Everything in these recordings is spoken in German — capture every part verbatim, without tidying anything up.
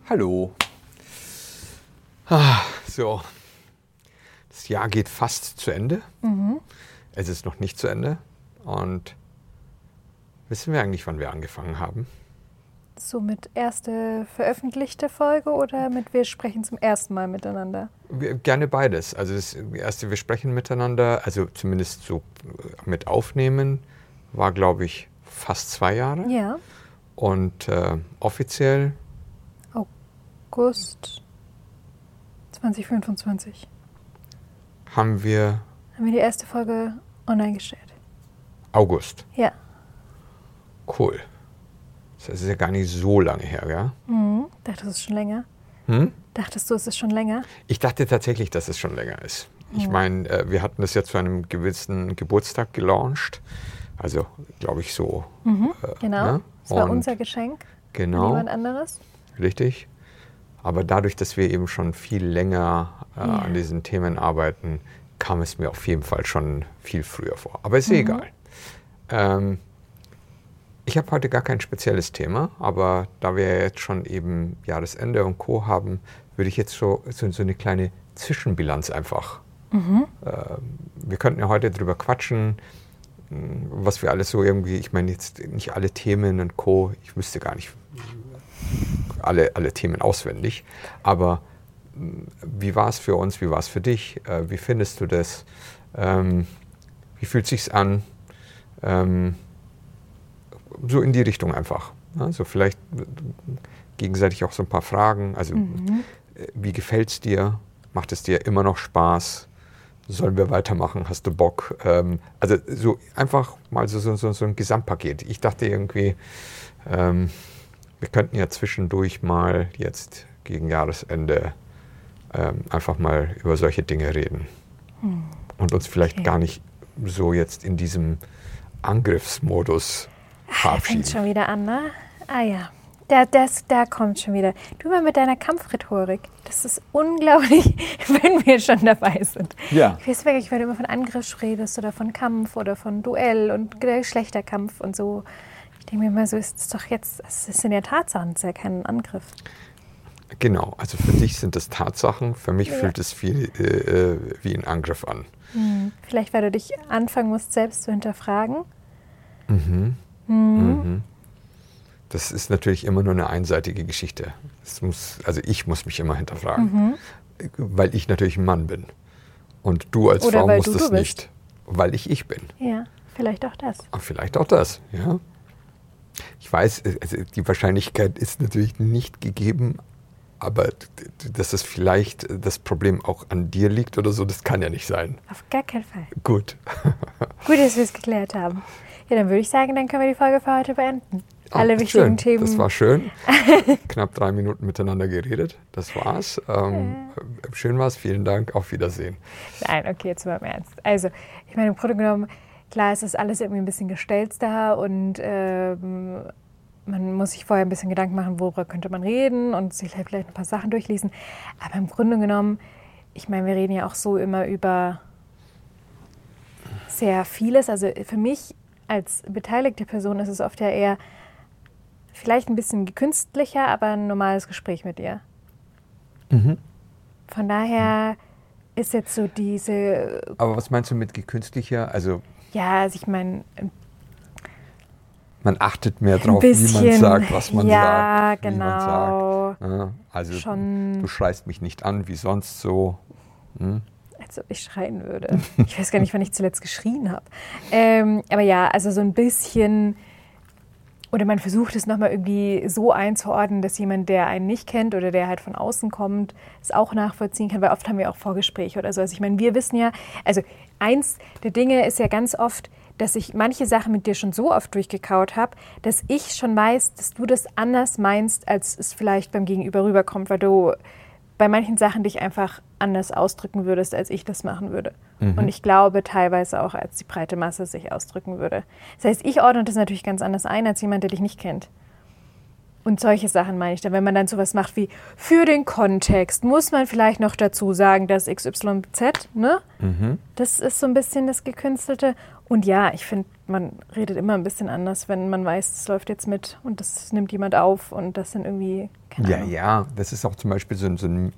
Hallo. Ah, so, das Jahr geht fast zu Ende. Mhm. Es ist noch nicht zu Ende. Und wissen wir eigentlich, wann wir angefangen haben? So mit erste veröffentlichte Folge oder mit wir sprechen zum ersten Mal miteinander? Wir, gerne beides. Also das erste, wir sprechen miteinander, also zumindest so mit Aufnehmen, war, glaube ich, fast zwei Jahre. Ja. Und äh, offiziell? August zwanzig fünfundzwanzig. Haben wir... Haben wir die erste Folge online gestellt. August. Ja. Cool. Das ist ja gar nicht so lange her, ja? Mhm. Dachtest du, es ist schon länger? Hm? Dachtest du, es ist schon länger? Ich dachte tatsächlich, dass es schon länger ist. Ich Mhm. meine, äh, wir hatten das ja zu einem gewissen Geburtstag gelauncht. Also, glaube ich, so. Mhm. Äh, Genau. ne? Das war Und unser Geschenk. Genau. Niemand anderes. Richtig. Aber dadurch, dass wir eben schon viel länger äh, Ja. an diesen Themen arbeiten, kam es mir auf jeden Fall schon viel früher vor. Aber ist Mhm. egal. Ähm, ich habe heute gar kein spezielles Thema, aber da wir ja jetzt schon eben Jahresende und Co. haben, würde ich jetzt so, so, so eine kleine Zwischenbilanz einfach. Mhm. Äh, wir könnten ja heute drüber quatschen, was wir alles so irgendwie, ich meine jetzt nicht alle Themen und Co., ich wüsste gar nicht alle, alle Themen auswendig, aber wie war es für uns, wie war es für dich, äh, wie findest du das, ähm, wie fühlt es sich an, ähm, so in die Richtung einfach. Also vielleicht gegenseitig auch so ein paar Fragen, also Mhm. wie gefällt es dir, macht es dir immer noch Spaß? Sollen wir weitermachen? Hast du Bock? Ähm, also so einfach mal so, so, so, so ein Gesamtpaket. Ich dachte irgendwie, ähm, wir könnten ja zwischendurch mal jetzt gegen Jahresende ähm, einfach mal über solche Dinge reden. Hm. Und uns vielleicht Okay. gar nicht so jetzt in diesem Angriffsmodus Da verabschieden. fängt schon wieder an, ne? Ah ja, da, das, da kommt schon wieder. Du mal mit deiner Kampfrhetorik. Das ist unglaublich, wenn wir schon dabei sind. Ja. Ich weiß wirklich, weil du immer von Angriff redest oder von Kampf oder von Duell und Geschlechterkampf und so. Ich denke mir immer so, ist es doch jetzt, es sind ja Tatsachen, es ist ja kein Angriff. Genau, also für dich sind das Tatsachen, für mich Ja. fühlt es viel äh, äh, wie ein Angriff an. Hm. Vielleicht, weil du dich anfangen musst, selbst zu hinterfragen. Mhm. Hm. Mhm. Das ist natürlich immer nur eine einseitige Geschichte. Es muss, also ich muss mich immer hinterfragen, Mhm. weil ich natürlich ein Mann bin. Und du als Oder Frau weil musst du es du bist. nicht, weil ich ich bin. Ja, vielleicht auch das. Aber vielleicht auch das, ja. Ich weiß, also die Wahrscheinlichkeit ist natürlich nicht gegeben, aber d- d- dass es vielleicht das Problem auch an dir liegt oder so, das kann ja nicht sein. Auf gar keinen Fall. Gut. Gut, dass wir es geklärt haben. Ja, dann würde ich sagen, dann können wir die Folge für heute beenden. Ah, Alle wichtigen schön. Themen. Das war schön. Knapp drei Minuten miteinander geredet. Das war's. Ähm, schön war's. Vielen Dank. Auf Wiedersehen. Nein, okay, jetzt mal im Ernst. Also, ich meine, im Grunde genommen, klar, es ist alles irgendwie ein bisschen gestelzter und ähm, man muss sich vorher ein bisschen Gedanken machen, worüber könnte man reden und sich halt vielleicht ein paar Sachen durchlesen. Aber im Grunde genommen, ich meine, wir reden ja auch so immer über sehr vieles. Also für mich als beteiligte Person ist es oft ja eher vielleicht ein bisschen künstlicher, aber ein normales Gespräch mit ihr. Mhm. Von daher ist jetzt so diese, Aber was meinst du mit gekünstlicher? Also ja, also ich meine, man achtet mehr ein drauf, wie man bisschen, sagt, was man ja, sagt. Wie man genau, sagt. Ja, also schon, du schreist mich nicht an, wie sonst so. Hm? als ob ich schreien würde. Ich weiß gar nicht, wann ich zuletzt geschrien habe. Ähm, aber ja, also so ein bisschen, oder man versucht es nochmal irgendwie so einzuordnen, dass jemand, der einen nicht kennt oder der halt von außen kommt, es auch nachvollziehen kann, weil oft haben wir auch Vorgespräche oder so. Also ich meine, wir wissen ja, also eins der Dinge ist ja ganz oft, dass ich manche Sachen mit dir schon so oft durchgekaut habe, dass ich schon weiß, dass du das anders meinst, als es vielleicht beim Gegenüber rüberkommt, weil du bei manchen Sachen dich einfach anders ausdrücken würdest, als ich das machen würde. Mhm. Und ich glaube teilweise auch, als die breite Masse sich ausdrücken würde. Das heißt, ich ordne das natürlich ganz anders ein, als jemand, der dich nicht kennt. Und solche Sachen meine ich dann, wenn man dann sowas macht wie, für den Kontext muss man vielleicht noch dazu sagen, dass X Y Z, ne? Mhm. Das ist so ein bisschen das Gekünstelte. Und ja, ich finde, man redet immer ein bisschen anders, wenn man weiß, es läuft jetzt mit und das nimmt jemand auf und das dann irgendwie, keine Ja, Ahnung. ja, das ist auch zum Beispiel so, ein- so eine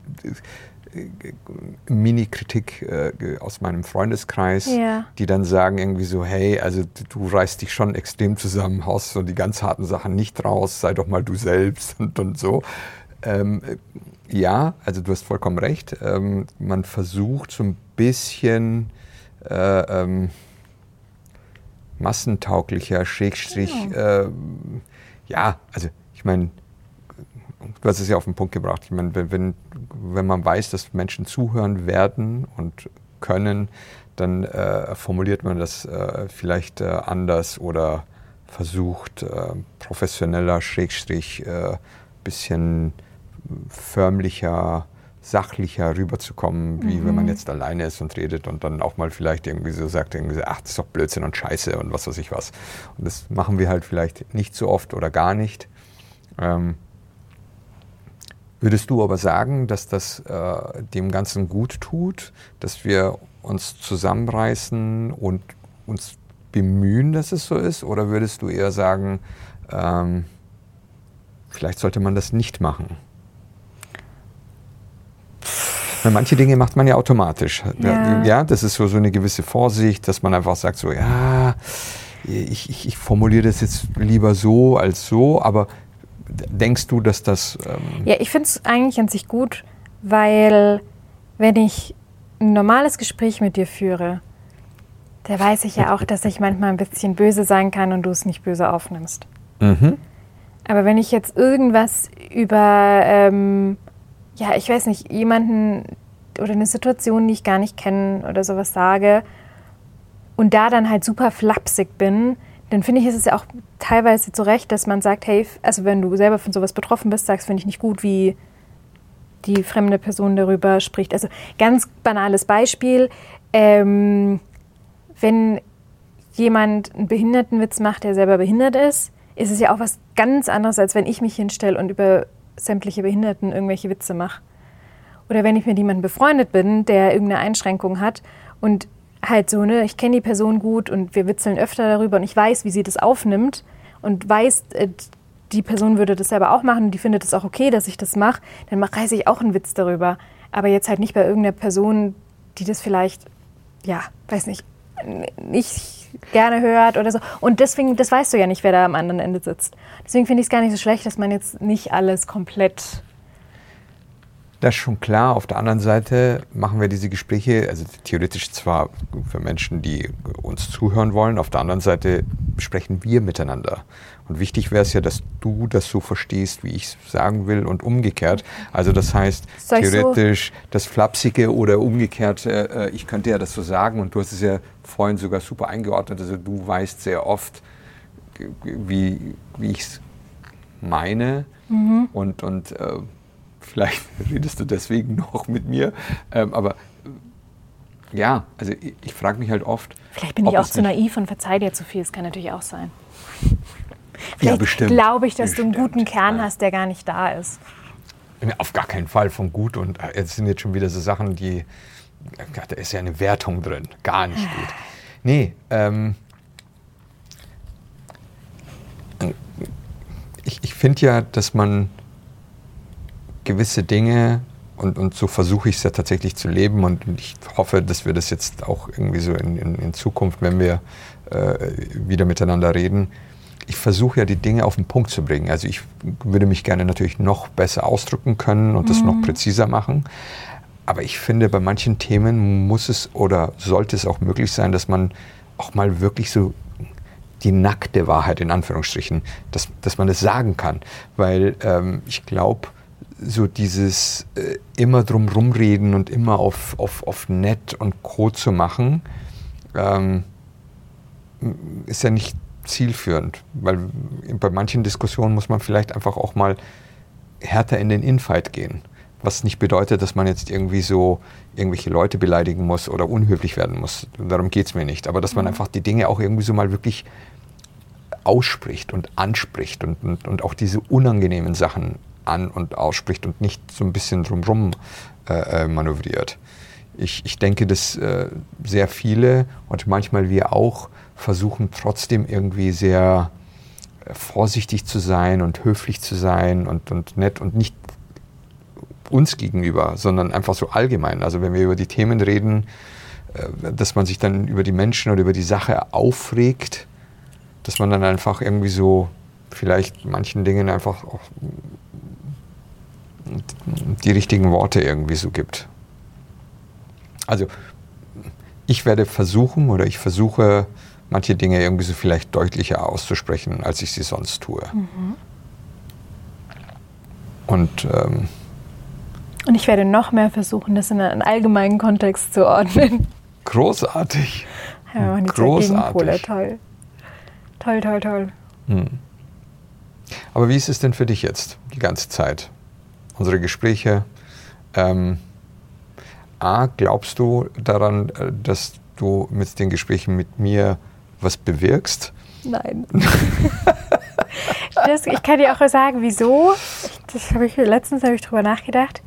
Mini-Kritik äh, aus meinem Freundeskreis, Ja. die dann sagen irgendwie so, hey, also du reißt dich schon extrem zusammen, haust so die ganz harten Sachen nicht raus, sei doch mal du selbst und, und so. Ähm, ja, also du hast vollkommen recht. Ähm, man versucht so ein bisschen äh, ähm, massentauglicher, Schrägstrich, Ja. äh, ja, also ich meine, du hast es ja auf den Punkt gebracht. Ich meine, wenn, wenn man weiß, dass Menschen zuhören werden und können, dann äh, formuliert man das äh, vielleicht äh, anders oder versucht äh, professioneller, Schrägstrich, äh, bisschen förmlicher, sachlicher rüberzukommen, wie Mhm. wenn man jetzt alleine ist und redet und dann auch mal vielleicht irgendwie so sagt, irgendwie so, ach, das ist doch Blödsinn und Scheiße und was weiß ich was. Und das machen wir halt vielleicht nicht so oft oder gar nicht. Ähm, Würdest du aber sagen, dass das äh, dem Ganzen gut tut, dass wir uns zusammenreißen und uns bemühen, dass es so ist? Oder würdest du eher sagen, ähm, vielleicht sollte man das nicht machen? Weil manche Dinge macht man ja automatisch. Ja. Ja, das ist so, so eine gewisse Vorsicht, dass man einfach sagt, so ja, ich, ich, ich formuliere das jetzt lieber so als so, aber denkst du, dass das... Ähm Ja, ich finde es eigentlich an sich gut, weil wenn ich ein normales Gespräch mit dir führe, da weiß ich ja auch, dass ich manchmal ein bisschen böse sein kann und du es nicht böse aufnimmst. mhm. Aber wenn ich jetzt irgendwas über, ähm, ja, ich weiß nicht, jemanden oder eine Situation, die ich gar nicht kenne oder sowas sage und da dann halt super flapsig bin, dann finde ich, ist es ja auch teilweise zu Recht, dass man sagt, hey, also wenn du selber von sowas betroffen bist, sagst, finde ich nicht gut, wie die fremde Person darüber spricht. Also ganz banales Beispiel, ähm, wenn jemand einen Behindertenwitz macht, der selber behindert ist, ist es ja auch was ganz anderes, als wenn ich mich hinstelle und über sämtliche Behinderten irgendwelche Witze mache. Oder wenn ich mit jemandem befreundet bin, der irgendeine Einschränkung hat und halt so, ne, ich kenne die Person gut und wir witzeln öfter darüber und ich weiß, wie sie das aufnimmt und weiß, äh, die Person würde das selber auch machen und die findet es auch okay, dass ich das mache, dann mach, reiße ich auch einen Witz darüber. Aber jetzt halt nicht bei irgendeiner Person, die das vielleicht, ja, weiß nicht, nicht gerne hört oder so. Und deswegen, das weißt du ja nicht, wer da am anderen Ende sitzt. Deswegen finde ich es gar nicht so schlecht, dass man jetzt nicht alles komplett... Das ist schon klar. Auf der anderen Seite machen wir diese Gespräche, also theoretisch zwar für Menschen, die uns zuhören wollen, auf der anderen Seite sprechen wir miteinander. Und wichtig wäre es ja, dass du das so verstehst, wie ich es sagen will und umgekehrt. Also das heißt, Soll ich theoretisch so? Das Flapsige oder umgekehrt, äh, ich könnte ja das so sagen und du hast es ja vorhin sogar super eingeordnet. Also du weißt sehr oft, wie, wie ich es meine mhm. und, und äh, vielleicht redest du deswegen noch mit mir, ähm, aber äh, ja, also ich, ich frage mich halt oft... Vielleicht bin ich auch zu naiv und verzeih dir zu viel, das kann natürlich auch sein. Vielleicht ja, bestimmt. glaube ich, dass bestimmt. du einen guten Kern ja. hast, der gar nicht da ist. Auf gar keinen Fall von gut und jetzt sind jetzt schon wieder so Sachen, die, da ist ja eine Wertung drin, gar nicht gut. Nee, ähm, ich, ich finde ja, dass man gewisse Dinge, und, und so versuche ich es ja tatsächlich zu leben und ich hoffe, dass wir das jetzt auch irgendwie so in, in, in Zukunft, wenn wir äh, wieder miteinander reden, ich versuche ja die Dinge auf den Punkt zu bringen. Also ich würde mich gerne natürlich noch besser ausdrücken können und das mhm. noch präziser machen. Aber ich finde, bei manchen Themen muss es oder sollte es auch möglich sein, dass man auch mal wirklich so die nackte Wahrheit in Anführungsstrichen, dass, dass man das sagen kann. Weil ähm, ich glaube, so dieses äh, immer drum rumreden und immer auf, auf, auf nett und Co. zu machen, ähm, ist ja nicht zielführend. Weil bei manchen Diskussionen muss man vielleicht einfach auch mal härter in den Infight gehen. Was nicht bedeutet, dass man jetzt irgendwie so irgendwelche Leute beleidigen muss oder unhöflich werden muss. Darum geht es mir nicht. Aber dass man einfach die Dinge auch irgendwie so mal wirklich ausspricht und anspricht und, und, und auch diese unangenehmen Sachen an- und ausspricht und nicht so ein bisschen drumherum äh, manövriert. Ich, ich denke, dass äh, sehr viele und manchmal wir auch versuchen trotzdem irgendwie sehr vorsichtig zu sein und höflich zu sein und, und nett und nicht uns gegenüber, sondern einfach so allgemein. Also wenn wir über die Themen reden, dass man sich dann über die Menschen oder über die Sache aufregt, dass man dann einfach irgendwie so vielleicht manchen Dingen einfach auch die richtigen Worte irgendwie so gibt. Also ich werde versuchen oder ich versuche manche Dinge irgendwie so vielleicht deutlicher auszusprechen, als ich sie sonst tue. Mhm. Und, ähm, Und ich werde noch mehr versuchen, das in einen allgemeinen Kontext zu ordnen. Großartig. Ja, und die Gegenpole, toll. Toll, toll, toll. Hm. Aber wie ist es denn für dich jetzt, die ganze Zeit? Unsere Gespräche. Ähm, A, glaubst du daran, dass du mit den Gesprächen mit mir was bewirkst? Nein. das, ich kann dir auch sagen, wieso. Das habe ich letztens habe ich drüber nachgedacht.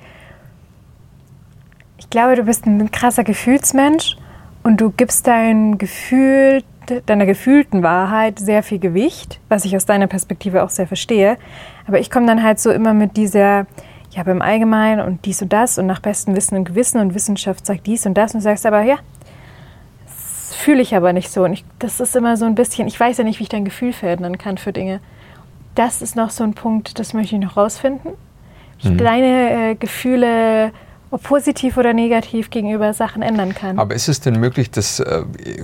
Ich glaube, du bist ein krasser Gefühlsmensch und du gibst dein Gefühl, deiner gefühlten Wahrheit sehr viel Gewicht, was ich aus deiner Perspektive auch sehr verstehe. Aber ich komme dann halt so immer mit dieser, ja, beim Allgemeinen und dies und das und nach bestem Wissen und Gewissen und Wissenschaft sagt dies und das und du sagst aber, ja, das fühle ich aber nicht so. Und ich, das ist immer so ein bisschen, ich weiß ja nicht, wie ich dein Gefühl verändern kann für Dinge. Das ist noch so ein Punkt, das möchte ich noch rausfinden. Wie ich mhm. deine äh, Gefühle, ob positiv oder negativ, gegenüber Sachen ändern kann. Aber ist es denn möglich, dass, äh,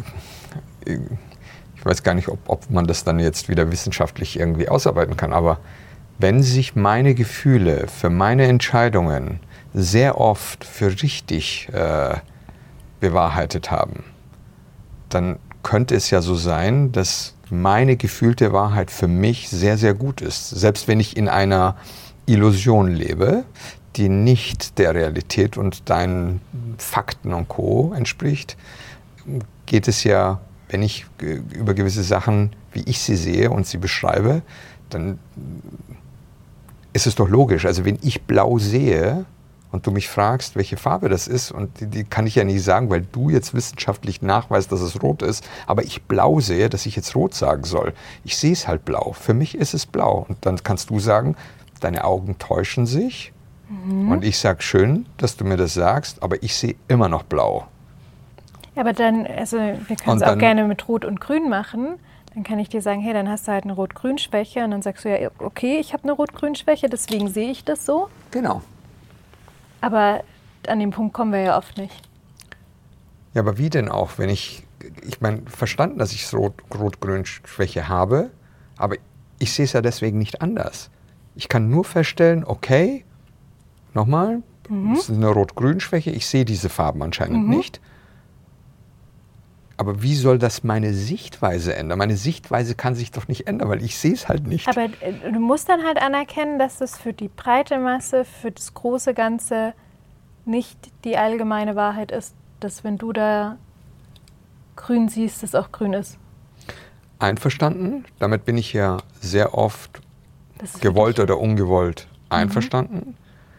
ich weiß gar nicht, ob, ob man das dann jetzt wieder wissenschaftlich irgendwie ausarbeiten kann, aber wenn sich meine Gefühle für meine Entscheidungen sehr oft für richtig äh, bewahrheitet haben, dann könnte es ja so sein, dass meine gefühlte Wahrheit für mich sehr, sehr gut ist. Selbst wenn ich in einer Illusion lebe, die nicht der Realität und deinen Fakten und Co. entspricht, geht es ja, wenn ich über gewisse Sachen, wie ich sie sehe und sie beschreibe, dann ist es doch logisch. Also wenn ich blau sehe und du mich fragst, welche Farbe das ist, und die, die kann ich ja nicht sagen, weil du jetzt wissenschaftlich nachweist, dass es rot ist, aber ich blau sehe, dass ich jetzt rot sagen soll. Ich sehe es halt blau. Für mich ist es blau. Und dann kannst du sagen, deine Augen täuschen sich. Mhm. Und ich sage, schön, dass du mir das sagst, aber ich sehe immer noch blau. Aber dann, also wir können es auch gerne mit Rot und Grün machen. Dann kann ich dir sagen, hey, dann hast du halt eine Rot-Grün-Schwäche. Und dann sagst du ja, okay, ich habe eine Rot-Grün-Schwäche, deswegen sehe ich das so. Genau. Aber an den Punkt kommen wir ja oft nicht. Ja, aber wie denn auch, wenn ich, ich meine, verstanden, dass ich Rot, Rot-Grün-Schwäche habe, aber ich sehe es ja deswegen nicht anders. Ich kann nur feststellen, okay, nochmal, mhm. das ist eine Rot-Grün-Schwäche, ich sehe diese Farben anscheinend mhm. nicht. Aber wie soll das meine Sichtweise ändern? Meine Sichtweise kann sich doch nicht ändern, weil ich sehe es halt nicht. Aber du musst dann halt anerkennen, dass es für die breite Masse, für das große Ganze nicht die allgemeine Wahrheit ist, dass wenn du da grün siehst, es auch grün ist. Einverstanden. Damit bin ich ja sehr oft gewollt oder ungewollt einverstanden. Mhm.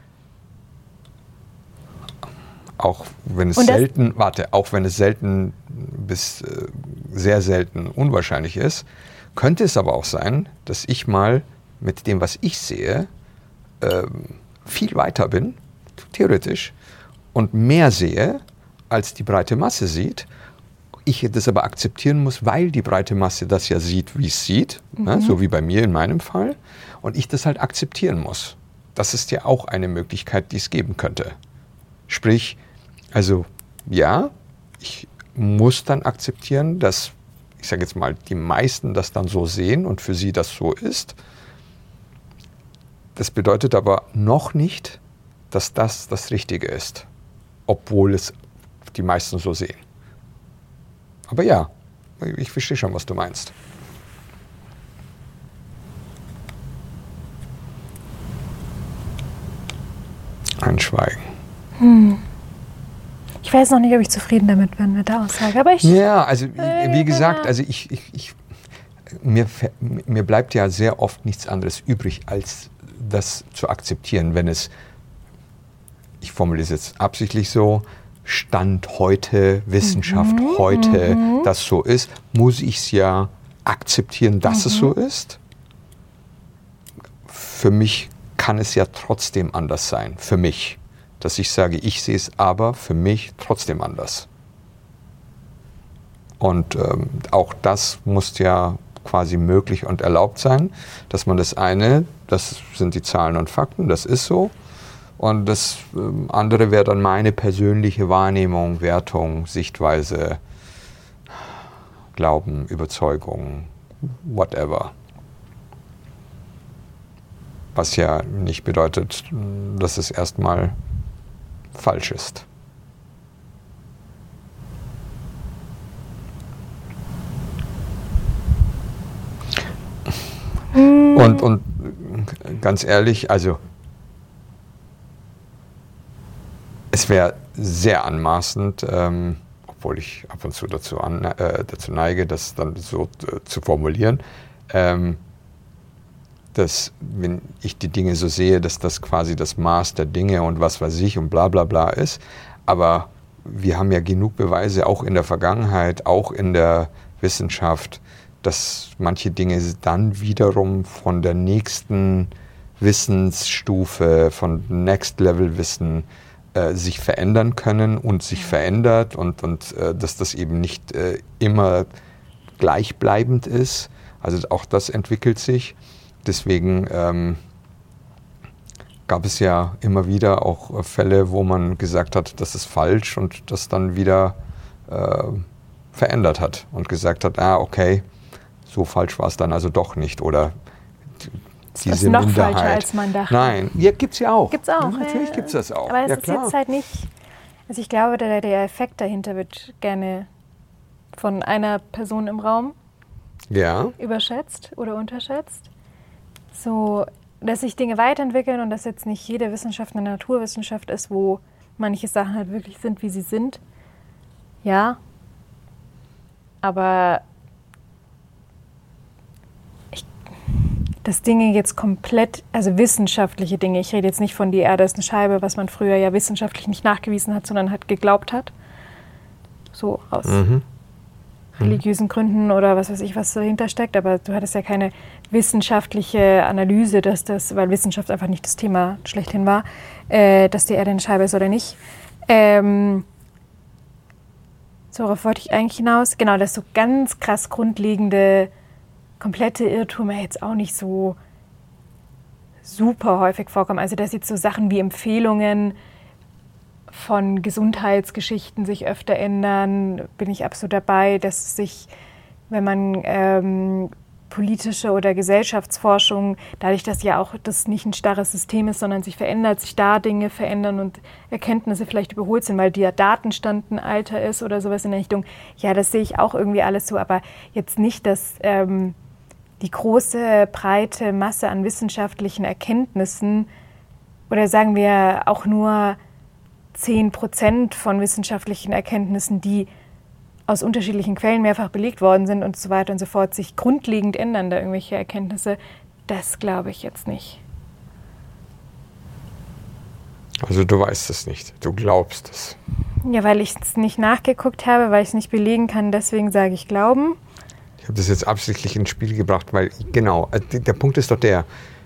Auch wenn es selten, warte, auch wenn es selten bis äh, sehr selten unwahrscheinlich ist, könnte es aber auch sein, dass ich mal mit dem, was ich sehe, äh, viel weiter bin, theoretisch, und mehr sehe, als die breite Masse sieht. Ich das aber akzeptieren muss, weil die breite Masse das ja sieht, wie es sieht, mhm. ne, so wie bei mir in meinem Fall, und ich das halt akzeptieren muss. Das ist ja auch eine Möglichkeit, die es geben könnte. Sprich, also ja, ich muss dann akzeptieren, dass, ich sage jetzt mal, die meisten das dann so sehen und für sie das so ist. Das bedeutet aber noch nicht, dass das das Richtige ist, obwohl es die meisten so sehen. Aber ja, ich verstehe schon, was du meinst. Ein Schweigen. Hm. Ich weiß noch nicht, ob ich zufrieden damit bin mit der Aussage, aber ich... Ja, also wie gesagt, also ich, ich, ich, mir, mir bleibt ja sehr oft nichts anderes übrig, als das zu akzeptieren, wenn es, ich formuliere es jetzt absichtlich so, Stand heute, Wissenschaft mhm, heute, mhm. das so ist, muss ich es ja akzeptieren, dass mhm. es so ist. Für mich kann es ja trotzdem anders sein, für mich. Dass ich sage, ich sehe es aber für mich trotzdem anders. Und ähm, auch das muss ja quasi möglich und erlaubt sein, dass man das eine, das sind die Zahlen und Fakten, das ist so. Und das ähm, andere wäre dann meine persönliche Wahrnehmung, Wertung, Sichtweise, Glauben, Überzeugung, whatever. Was ja nicht bedeutet, dass es erstmal falsch ist. Und, und ganz ehrlich, also es wäre sehr anmaßend, ähm, obwohl ich ab und zu dazu, an, äh, dazu neige, das dann so äh, zu formulieren, ähm, dass, wenn ich die Dinge so sehe, dass das quasi das Maß der Dinge und was weiß ich und bla bla bla ist. Aber wir haben ja genug Beweise, auch in der Vergangenheit, auch in der Wissenschaft, dass manche Dinge dann wiederum von der nächsten Wissensstufe, von Next-Level-Wissen äh, sich verändern können und sich verändert und, und äh, dass das eben nicht äh, immer gleichbleibend ist. Also auch das entwickelt sich. Deswegen ähm, gab es ja immer wieder auch Fälle, wo man gesagt hat, das ist falsch und das dann wieder äh, verändert hat und gesagt hat, ah, okay, so falsch war es dann also doch nicht. Oder das diese ist noch Minderheit. falscher, als man dachte. Nein, ja, gibt es ja auch. Gibt's auch. Ja, natürlich ja. gibt es das auch. Aber es ja, ist klar. jetzt halt nicht, also ich glaube, der, der Effekt dahinter wird gerne von einer Person im Raum ja. überschätzt oder unterschätzt. So, dass sich Dinge weiterentwickeln und dass jetzt nicht jede Wissenschaft eine Naturwissenschaft ist, wo manche Sachen halt wirklich sind, wie sie sind. Ja. Aber ich, dass Dinge jetzt komplett, also wissenschaftliche Dinge, ich rede jetzt nicht von die Erde ist eine Scheibe, was man früher ja wissenschaftlich nicht nachgewiesen hat, sondern halt geglaubt hat. So aus Mhm. religiösen Gründen oder was weiß ich, was dahinter steckt. Aber du hattest ja keine wissenschaftliche Analyse, dass das, weil Wissenschaft einfach nicht das Thema schlechthin war, äh, dass die Erde eine Scheibe ist oder nicht. Ähm, so, worauf wollte ich eigentlich hinaus? Genau, dass so ganz krass grundlegende, komplette Irrtümer jetzt auch nicht so super häufig vorkommen. Also dass jetzt so Sachen wie Empfehlungen von Gesundheitsgeschichten sich öfter ändern, bin ich absolut dabei, dass sich, wenn man ähm, politische oder Gesellschaftsforschung, dadurch, dass ja auch das nicht ein starres System ist, sondern sich verändert, sich da Dinge verändern und Erkenntnisse vielleicht überholt sind, weil der Datenstand ein alter ist oder sowas in der Richtung. Ja, das sehe ich auch irgendwie alles so, aber jetzt nicht, dass ähm, die große, breite Masse an wissenschaftlichen Erkenntnissen oder sagen wir auch nur zehn Prozent von wissenschaftlichen Erkenntnissen, die aus unterschiedlichen Quellen mehrfach belegt worden sind und so weiter und so fort, sich grundlegend ändern, da irgendwelche Erkenntnisse, das glaube ich jetzt nicht. Also du weißt es nicht, du glaubst es. Ja, weil ich es nicht nachgeguckt habe, weil ich es nicht belegen kann, deswegen sage ich glauben. Ich habe das jetzt absichtlich ins Spiel gebracht, weil genau, der Punkt ist doch der,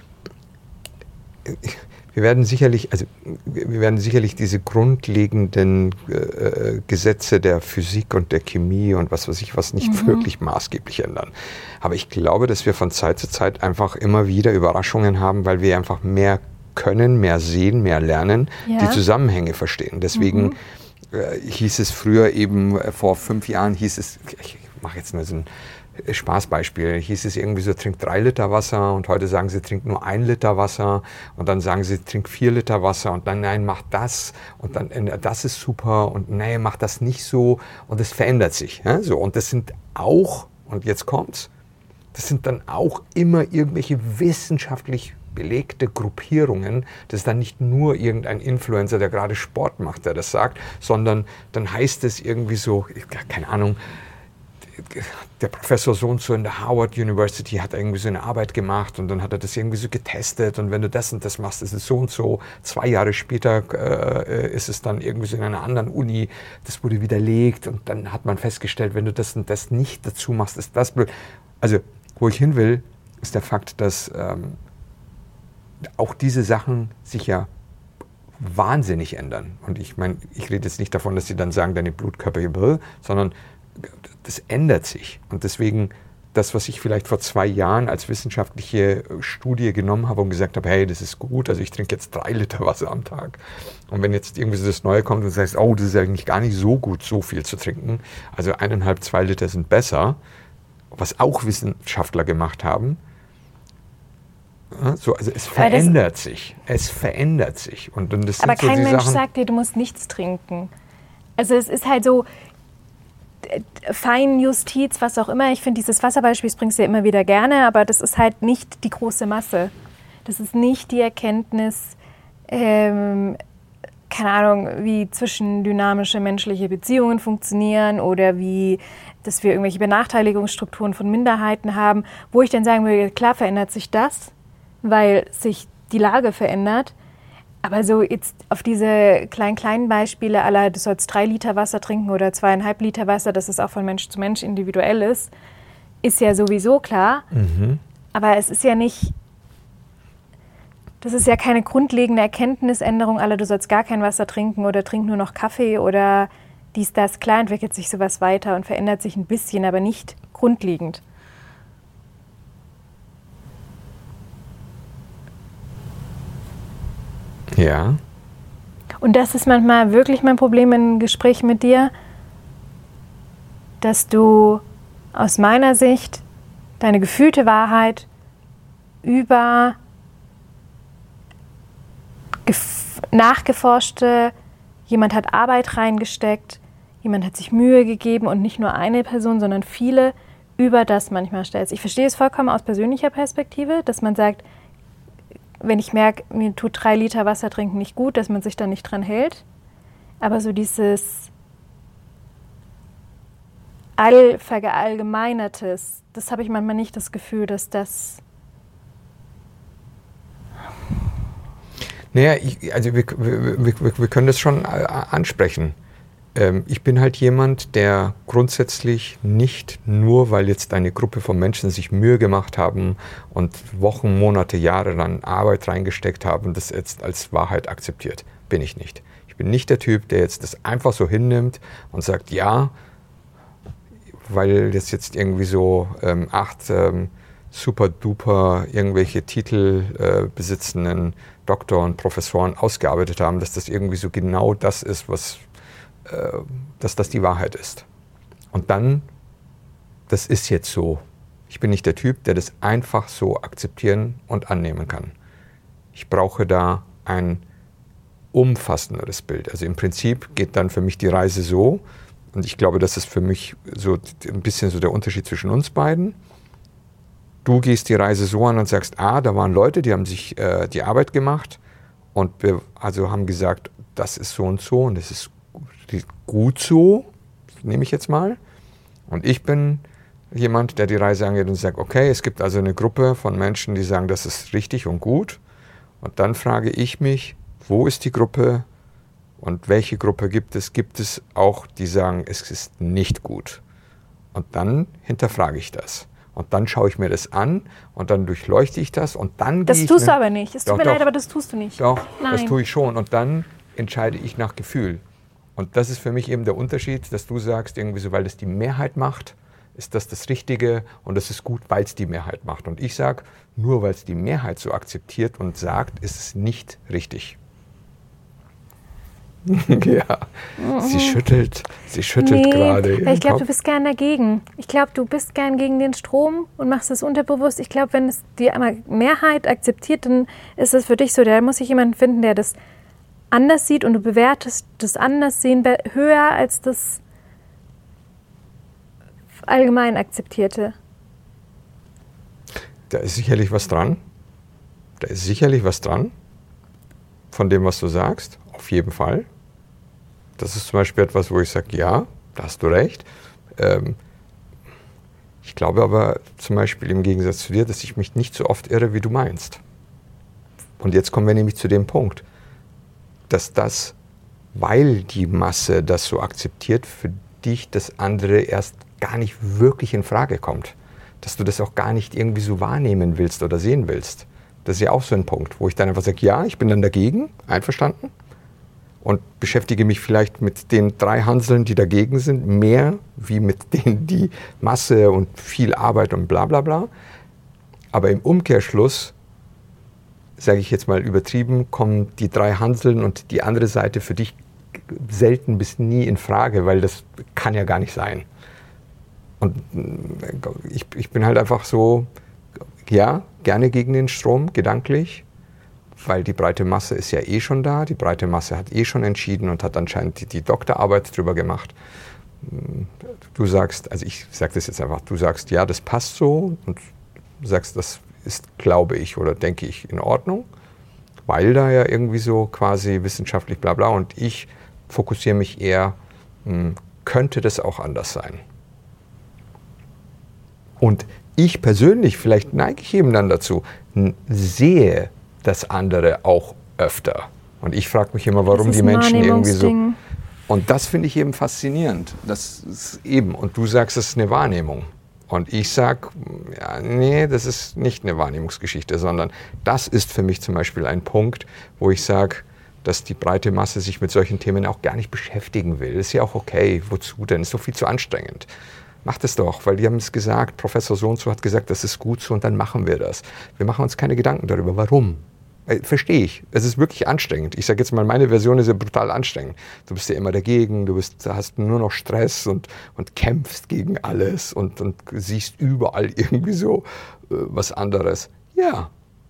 wir werden sicherlich, also wir werden sicherlich diese grundlegenden äh, Gesetze der Physik und der Chemie und was weiß ich was nicht mhm. wirklich maßgeblich ändern. Aber ich glaube, dass wir von Zeit zu Zeit einfach immer wieder Überraschungen haben, weil wir einfach mehr können, mehr sehen, mehr lernen, ja. die Zusammenhänge verstehen. Deswegen mhm. äh, hieß es früher eben, äh, vor fünf Jahren hieß es, ich mache jetzt nur so ein Spaßbeispiel, hieß es irgendwie so, trink drei Liter Wasser und heute sagen sie, trink nur ein Liter Wasser und dann sagen sie, trink vier Liter Wasser und dann, nein, mach das und dann, das ist super und nein, mach das nicht so und es verändert sich. Ja? So, und das sind auch, und jetzt kommt's, das sind dann auch immer irgendwelche wissenschaftlich belegte Gruppierungen. Das ist dann nicht nur irgendein Influencer, der gerade Sport macht, der das sagt, sondern dann heißt es irgendwie so, keine Ahnung, der Professor so und so in der Harvard University hat irgendwie so eine Arbeit gemacht und dann hat er das irgendwie so getestet und wenn du das und das machst, ist es so und so. Zwei Jahre später äh, ist es dann irgendwie so in einer anderen Uni, das wurde widerlegt und dann hat man festgestellt, wenn du das und das nicht dazu machst, ist das blöd. Also, wo ich hin will, ist der Fakt, dass ähm, auch diese Sachen sich ja wahnsinnig ändern. Und ich meine, ich rede jetzt nicht davon, dass sie dann sagen, deine Blutkörper, sondern das ändert sich. Und deswegen, das, was ich vielleicht vor zwei Jahren als wissenschaftliche Studie genommen habe und gesagt habe, hey, das ist gut, also ich trinke jetzt drei Liter Wasser am Tag. Und wenn jetzt irgendwie so das Neue kommt und du sagst, oh, das ist eigentlich gar nicht so gut, so viel zu trinken, also eineinhalb, zwei Liter sind besser, was auch Wissenschaftler gemacht haben, so, also es verändert sich. Es verändert sich. Und, und das aber sind kein so die Mensch Sachen, sagt dir, du musst nichts trinken. Also es ist halt so Feinjustiz, was auch immer. Ich finde, dieses Wasserbeispiel, das bringst du ja immer wieder gerne, aber das ist halt nicht die große Masse. Das ist nicht die Erkenntnis, ähm, keine Ahnung, wie zwischendynamische menschliche Beziehungen funktionieren oder wie, dass wir irgendwelche Benachteiligungsstrukturen von Minderheiten haben, wo ich dann sagen würde, klar verändert sich das, weil sich die Lage verändert. Aber so jetzt auf diese kleinen, kleinen Beispiele aller, du sollst drei Liter Wasser trinken oder zweieinhalb Liter Wasser, dass es auch von Mensch zu Mensch individuell ist, ist ja sowieso klar. Mhm. Aber es ist ja nicht, das ist ja keine grundlegende Erkenntnisänderung aller, du sollst gar kein Wasser trinken oder trink nur noch Kaffee oder dies, das. Klar entwickelt sich sowas weiter und verändert sich ein bisschen, aber nicht grundlegend. Ja. Und das ist manchmal wirklich mein Problem in Gesprächen mit dir, dass du aus meiner Sicht deine gefühlte Wahrheit über gef- nachgeforschte, jemand hat Arbeit reingesteckt, jemand hat sich Mühe gegeben und nicht nur eine Person, sondern viele, über das manchmal stellst. Ich verstehe es vollkommen aus persönlicher Perspektive, dass man sagt, wenn ich merke, mir tut drei Liter Wasser trinken nicht gut, dass man sich da nicht dran hält. Aber so dieses Allverallgemeinertes, das habe ich manchmal nicht das Gefühl, dass das... Naja, ich, also wir, wir, wir, wir können das schon ansprechen. Ich bin halt jemand, der grundsätzlich nicht nur, weil jetzt eine Gruppe von Menschen sich Mühe gemacht haben und Wochen, Monate, Jahre lang Arbeit reingesteckt haben, das jetzt als Wahrheit akzeptiert. Bin ich nicht. Ich bin nicht der Typ, der jetzt das einfach so hinnimmt und sagt, ja, weil das jetzt irgendwie so ähm, acht ähm, super duper irgendwelche Titel äh, besitzenden Doktor und Professoren ausgearbeitet haben, dass das irgendwie so genau das ist, was dass das die Wahrheit ist. Und dann, das ist jetzt so. Ich bin nicht der Typ, der das einfach so akzeptieren und annehmen kann. Ich brauche da ein umfassenderes Bild. Also im Prinzip geht dann für mich die Reise so, und ich glaube, das ist für mich so ein bisschen so der Unterschied zwischen uns beiden. Du gehst die Reise so an und sagst, ah, da waren Leute, die haben sich äh, die Arbeit gemacht und wir also haben gesagt, das ist so und so und das ist gut so, nehme ich jetzt mal. Und ich bin jemand, der die Reise angeht und sagt, okay, es gibt also eine Gruppe von Menschen, die sagen, das ist richtig und gut. Und dann frage ich mich, wo ist die Gruppe und welche Gruppe gibt es? Gibt es auch, die sagen, es ist nicht gut? Und dann hinterfrage ich das. Und dann schaue ich mir das an und dann durchleuchte ich das und dann Das gehe ich tust ne, du aber nicht. Es tut doch, mir doch, leid, aber das tust du nicht. Doch, Nein. Das tue ich schon. Und dann entscheide ich nach Gefühl. Und das ist für mich eben der Unterschied, dass du sagst, irgendwie so, weil das die Mehrheit macht, ist das das Richtige und das ist gut, weil es die Mehrheit macht. Und ich sage, nur weil es die Mehrheit so akzeptiert und sagt, ist es nicht richtig. Ja, sie schüttelt, sie schüttelt nee, gerade. Weil ich glaube, du bist gern dagegen. Ich glaube, du bist gern gegen den Strom und machst es unterbewusst. Ich glaube, wenn es die Mehrheit akzeptiert, dann ist es für dich so, da muss ich jemanden finden, der das anders sieht und du bewertest das Anderssehen höher als das allgemein akzeptierte. Da ist sicherlich was dran. Da ist sicherlich was dran von dem, was du sagst. Auf jeden Fall. Das ist zum Beispiel etwas, wo ich sage, ja, da hast du recht. Ähm, Ich glaube aber zum Beispiel im Gegensatz zu dir, dass ich mich nicht so oft irre, wie du meinst. Und jetzt kommen wir nämlich zu dem Punkt, dass das, weil die Masse das so akzeptiert, für dich das andere erst gar nicht wirklich in Frage kommt. Dass du das auch gar nicht irgendwie so wahrnehmen willst oder sehen willst. Das ist ja auch so ein Punkt, wo ich dann einfach sage, ja, ich bin dann dagegen, einverstanden. Und beschäftige mich vielleicht mit den drei Hanseln, die dagegen sind, mehr wie mit denen, die Masse und viel Arbeit und bla bla bla. Aber im Umkehrschluss, sage ich jetzt mal übertrieben, kommen die drei Hanseln und die andere Seite für dich selten bis nie in Frage, weil das kann ja gar nicht sein. Und ich, ich bin halt einfach so, ja, gerne gegen den Strom, gedanklich. Weil die breite Masse ist ja eh schon da, die breite Masse hat eh schon entschieden und hat anscheinend die, die Doktorarbeit drüber gemacht. Du sagst, also ich sage das jetzt einfach, du sagst, ja, das passt so und du sagst, das ist, glaube ich oder denke ich, in Ordnung, weil da ja irgendwie so quasi wissenschaftlich bla bla und ich fokussiere mich eher, mh, könnte das auch anders sein? Und ich persönlich, vielleicht neige ich eben dann dazu, sehe das andere auch öfter. Und ich frage mich immer, warum die Menschen irgendwie so... Und das finde ich eben faszinierend. Das ist eben, und du sagst, das ist eine Wahrnehmung. Und ich sage, ja, nee, das ist nicht eine Wahrnehmungsgeschichte, sondern das ist für mich zum Beispiel ein Punkt, wo ich sage, dass die breite Masse sich mit solchen Themen auch gar nicht beschäftigen will. Ist ja auch okay. Wozu denn? Ist doch viel zu anstrengend. Macht es doch, weil die haben es gesagt, Professor so-und-so hat gesagt, das ist gut so und dann machen wir das. Wir machen uns keine Gedanken darüber, warum. Verstehe ich. Es ist wirklich anstrengend. Ich sage jetzt mal, meine Version ist ja brutal anstrengend. Du bist ja immer dagegen, du bist, hast nur noch Stress und, und kämpfst gegen alles und, und siehst überall irgendwie so äh, was anderes. Ja.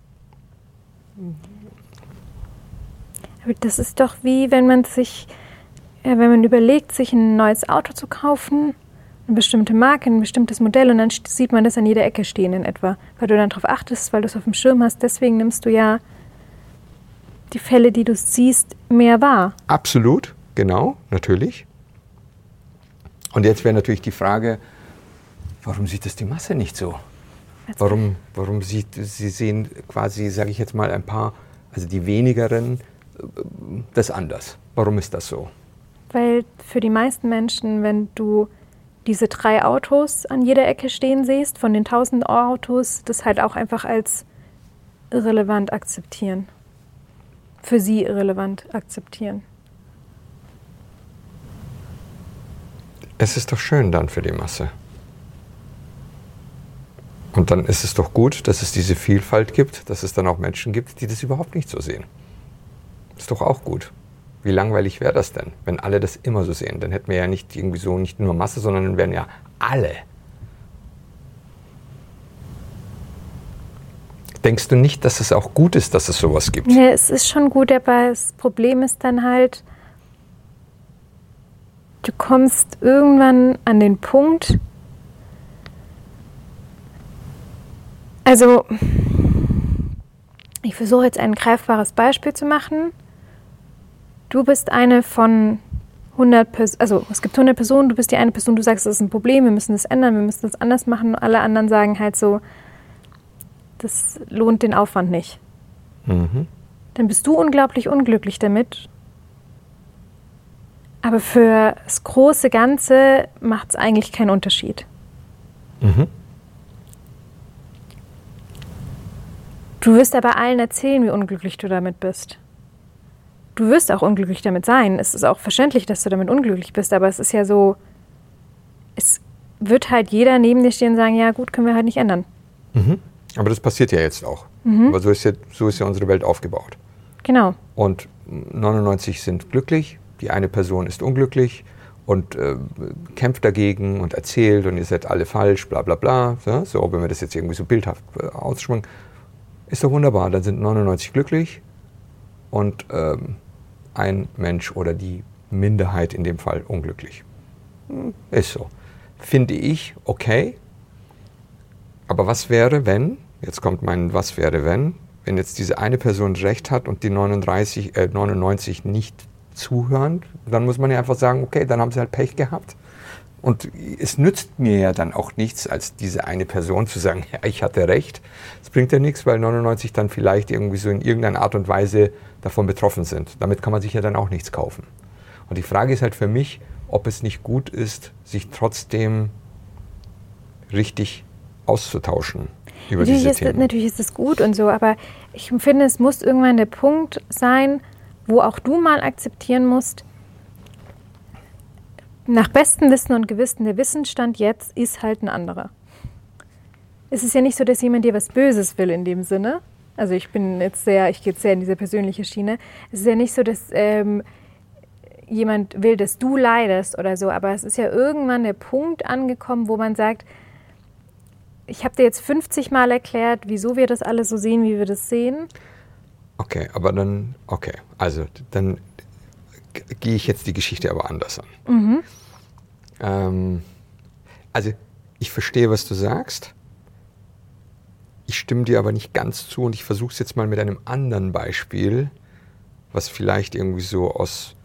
Aber das ist doch wie, wenn man sich, ja, wenn man überlegt, sich ein neues Auto zu kaufen, eine bestimmte Marke, ein bestimmtes Modell und dann sieht man das an jeder Ecke stehen in etwa, weil du dann darauf achtest, weil du es auf dem Schirm hast. Deswegen nimmst du ja die Fälle, die du siehst, mehr wahr. Absolut, genau, natürlich. Und jetzt wäre natürlich die Frage, warum sieht das die Masse nicht so? Warum, warum sieht, sie sehen quasi, sage ich jetzt mal, ein paar, also die wenigeren, das anders. Warum ist das so? Weil für die meisten Menschen, wenn du diese drei Autos an jeder Ecke stehen siehst, von den tausend Autos, das halt auch einfach als irrelevant akzeptieren. Für sie irrelevant akzeptieren. Es ist doch schön dann für die Masse. Und dann ist es doch gut, dass es diese Vielfalt gibt, dass es dann auch Menschen gibt, die das überhaupt nicht so sehen. Ist doch auch gut. Wie langweilig wäre das denn, wenn alle das immer so sehen? Dann hätten wir ja nicht irgendwie so nicht nur Masse, sondern dann wären ja alle. Denkst du nicht, dass es auch gut ist, dass es sowas gibt? Ja, es ist schon gut, aber das Problem ist dann halt, du kommst irgendwann an den Punkt, also ich versuche jetzt ein greifbares Beispiel zu machen. Du bist eine von hundert Personen, also es gibt hundert Personen, du bist die eine Person, du sagst, das ist ein Problem, wir müssen das ändern, wir müssen das anders machen. Und alle anderen sagen halt so, das lohnt den Aufwand nicht. Mhm. Dann bist du unglaublich unglücklich damit. Aber für das große Ganze macht es eigentlich keinen Unterschied. Mhm. Du wirst aber allen erzählen, wie unglücklich du damit bist. Du wirst auch unglücklich damit sein. Es ist auch verständlich, dass du damit unglücklich bist, aber es ist ja so, es wird halt jeder neben dir stehen und sagen, ja gut, können wir halt nicht ändern. Mhm. Aber das passiert ja jetzt auch. Mhm. Aber so ist ja, so ist ja unsere Welt aufgebaut. Genau. Und neunundneunzig sind glücklich, die eine Person ist unglücklich und äh, kämpft dagegen und erzählt und ihr seid alle falsch, bla bla bla. So, so wenn wir das jetzt irgendwie so bildhaft äh, ausschwingen. Ist doch wunderbar, dann sind neunundneunzig glücklich und ähm, ein Mensch oder die Minderheit in dem Fall unglücklich. Hm, ist so. Finde ich okay. Aber was wäre, wenn, jetzt kommt mein Was wäre, wenn, wenn jetzt diese eine Person recht hat und die neununddreißig, äh, neunundneunzig nicht zuhören, dann muss man ja einfach sagen, okay, dann haben sie halt Pech gehabt Und es nützt mir ja dann auch nichts, als diese eine Person zu sagen, ja, ich hatte recht. Es bringt ja nichts, weil neunundneunzig dann vielleicht irgendwie so in irgendeiner Art und Weise davon betroffen sind. Damit kann man sich ja dann auch nichts kaufen. Und die Frage ist halt für mich, ob es nicht gut ist, sich trotzdem richtig auszutauschen über natürlich diese ist, Themen. Natürlich ist es gut und so, aber ich finde, es muss irgendwann der Punkt sein, wo auch du mal akzeptieren musst, nach bestem Wissen und Gewissen, der Wissensstand jetzt ist halt ein anderer. Es ist ja nicht so, dass jemand dir was Böses will in dem Sinne. Also ich bin jetzt sehr, ich gehe jetzt sehr in diese persönliche Schiene. Es ist ja nicht so, dass ähm, jemand will, dass du leidest oder so, aber es ist ja irgendwann der Punkt angekommen, wo man sagt, ich habe dir jetzt fünfzig Mal erklärt, wieso wir das alles so sehen, wie wir das sehen. Okay, aber dann, okay, also dann gehe ich jetzt die Geschichte aber anders an. Mhm. Ähm, also ich verstehe, was du sagst. Ich stimme dir aber nicht ganz zu und ich versuche es jetzt mal mit einem anderen Beispiel, was vielleicht irgendwie so aus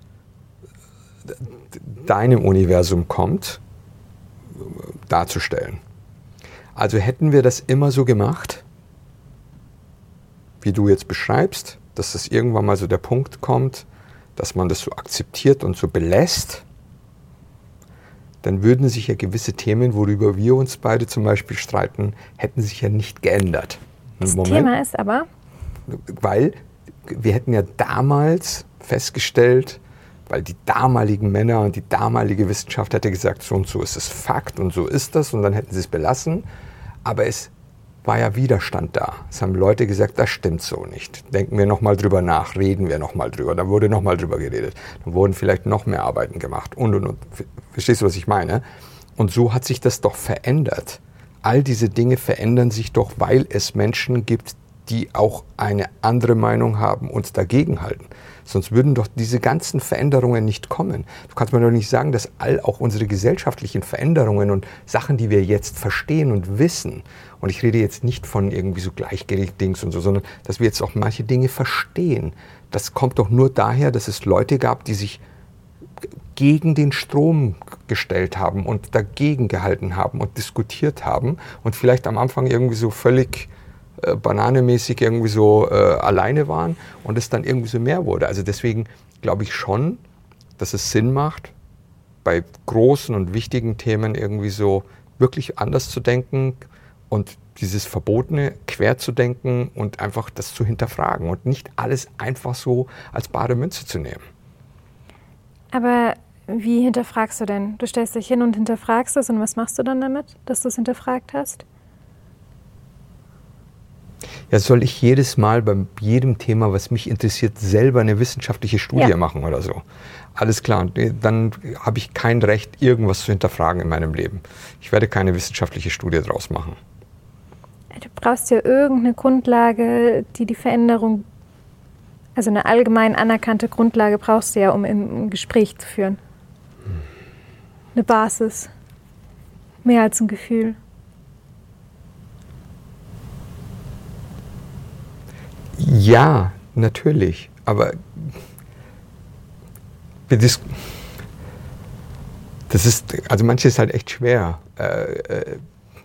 deinem Universum kommt, darzustellen. Also hätten wir das immer so gemacht, wie du jetzt beschreibst, dass es irgendwann mal so der Punkt kommt, dass man das so akzeptiert und so belässt, dann würden sich ja gewisse Themen, worüber wir uns beide zum Beispiel streiten, hätten sich ja nicht geändert. Das Moment. Thema ist aber... Weil wir hätten ja damals festgestellt, weil die damaligen Männer und die damalige Wissenschaft hätte gesagt, so und so ist es Fakt und so ist das und dann hätten sie es belassen. Aber es war ja Widerstand da. Es haben Leute gesagt, das stimmt so nicht. Denken wir nochmal drüber nach, reden wir nochmal drüber. Da wurde nochmal drüber geredet. Dann wurden vielleicht noch mehr Arbeiten gemacht und, und, und. Verstehst du, was ich meine? Und so hat sich das doch verändert. All diese Dinge verändern sich doch, weil es Menschen gibt, die auch eine andere Meinung haben und dagegen halten. Sonst würden doch diese ganzen Veränderungen nicht kommen. Du kannst mir doch nicht sagen, dass all auch unsere gesellschaftlichen Veränderungen und Sachen, die wir jetzt verstehen und wissen, und ich rede jetzt nicht von irgendwie so Gleichgewicht-Dings und so, sondern dass wir jetzt auch manche Dinge verstehen. Das kommt doch nur daher, dass es Leute gab, die sich gegen den Strom gestellt haben und dagegen gehalten haben und diskutiert haben und vielleicht am Anfang irgendwie so völlig äh, bananemäßig irgendwie so äh, alleine waren und es dann irgendwie so mehr wurde. Also deswegen glaube ich schon, dass es Sinn macht, bei großen und wichtigen Themen irgendwie so wirklich anders zu denken und dieses Verbotene quer zu denken und einfach das zu hinterfragen und nicht alles einfach so als bare Münze zu nehmen. Aber wie hinterfragst du denn? Du stellst dich hin und hinterfragst es und was machst du dann damit, dass du es hinterfragt hast? Ja, soll ich jedes Mal bei jedem Thema, was mich interessiert, selber eine wissenschaftliche Studie ja. machen oder so? Alles klar, dann habe ich kein Recht, irgendwas zu hinterfragen in meinem Leben. Ich werde keine wissenschaftliche Studie draus machen. Du brauchst ja irgendeine Grundlage, die die Veränderung, also eine allgemein anerkannte Grundlage brauchst du ja, um ein Gespräch zu führen. Eine Basis. Mehr als ein Gefühl. Ja, natürlich. Aber das ist, also manches ist halt echt schwer. Äh, äh,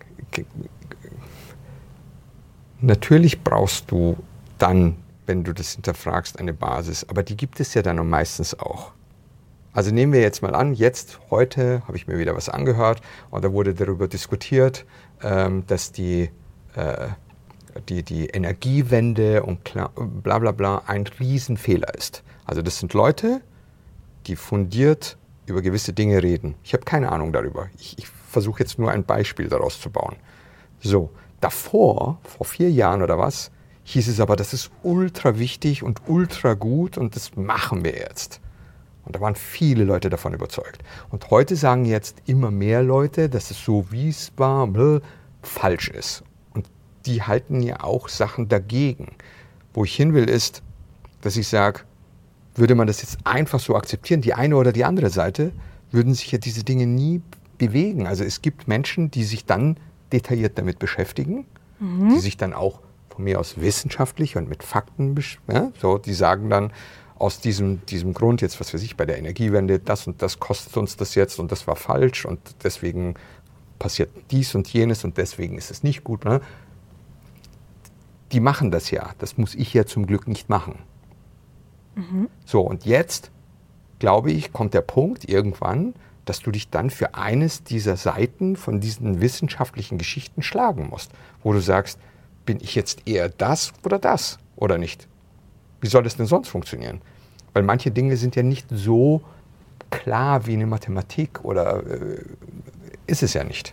natürlich brauchst du dann, wenn du das hinterfragst, eine Basis. Aber die gibt es ja dann meistens auch. Also nehmen wir jetzt mal an, jetzt, heute habe ich mir wieder was angehört und da wurde darüber diskutiert, ähm, dass die, äh, die, die Energiewende und klar, bla bla bla ein Riesenfehler ist. Also das sind Leute, die fundiert über gewisse Dinge reden. Ich habe keine Ahnung darüber. Ich, ich versuche jetzt nur ein Beispiel daraus zu bauen. So, davor, vor vier Jahren oder was, hieß es aber, das ist ultra wichtig und ultra gut und das machen wir jetzt. Und da waren viele Leute davon überzeugt. Und heute sagen jetzt immer mehr Leute, dass es so, wie es war, falsch ist. Und die halten ja auch Sachen dagegen. Wo ich hin will, ist, dass ich sage, würde man das jetzt einfach so akzeptieren, die eine oder die andere Seite, würden sich ja diese Dinge nie bewegen. Also es gibt Menschen, die sich dann detailliert damit beschäftigen, mhm. die sich dann auch von mir aus wissenschaftlich und mit Fakten, ja, so, die sagen dann, aus diesem, diesem Grund, jetzt was weiß ich, bei der Energiewende, das und das kostet uns das jetzt und das war falsch und deswegen passiert dies und jenes und deswegen ist es nicht gut. Ne? Die machen das ja, das muss ich ja zum Glück nicht machen. Mhm. So, und jetzt, glaube ich, kommt der Punkt irgendwann, dass du dich dann für eines dieser Seiten von diesen wissenschaftlichen Geschichten schlagen musst, wo du sagst, bin ich jetzt eher das oder das oder nicht? Wie soll das denn sonst funktionieren? Weil manche Dinge sind ja nicht so klar wie eine Mathematik oder äh, ist es ja nicht.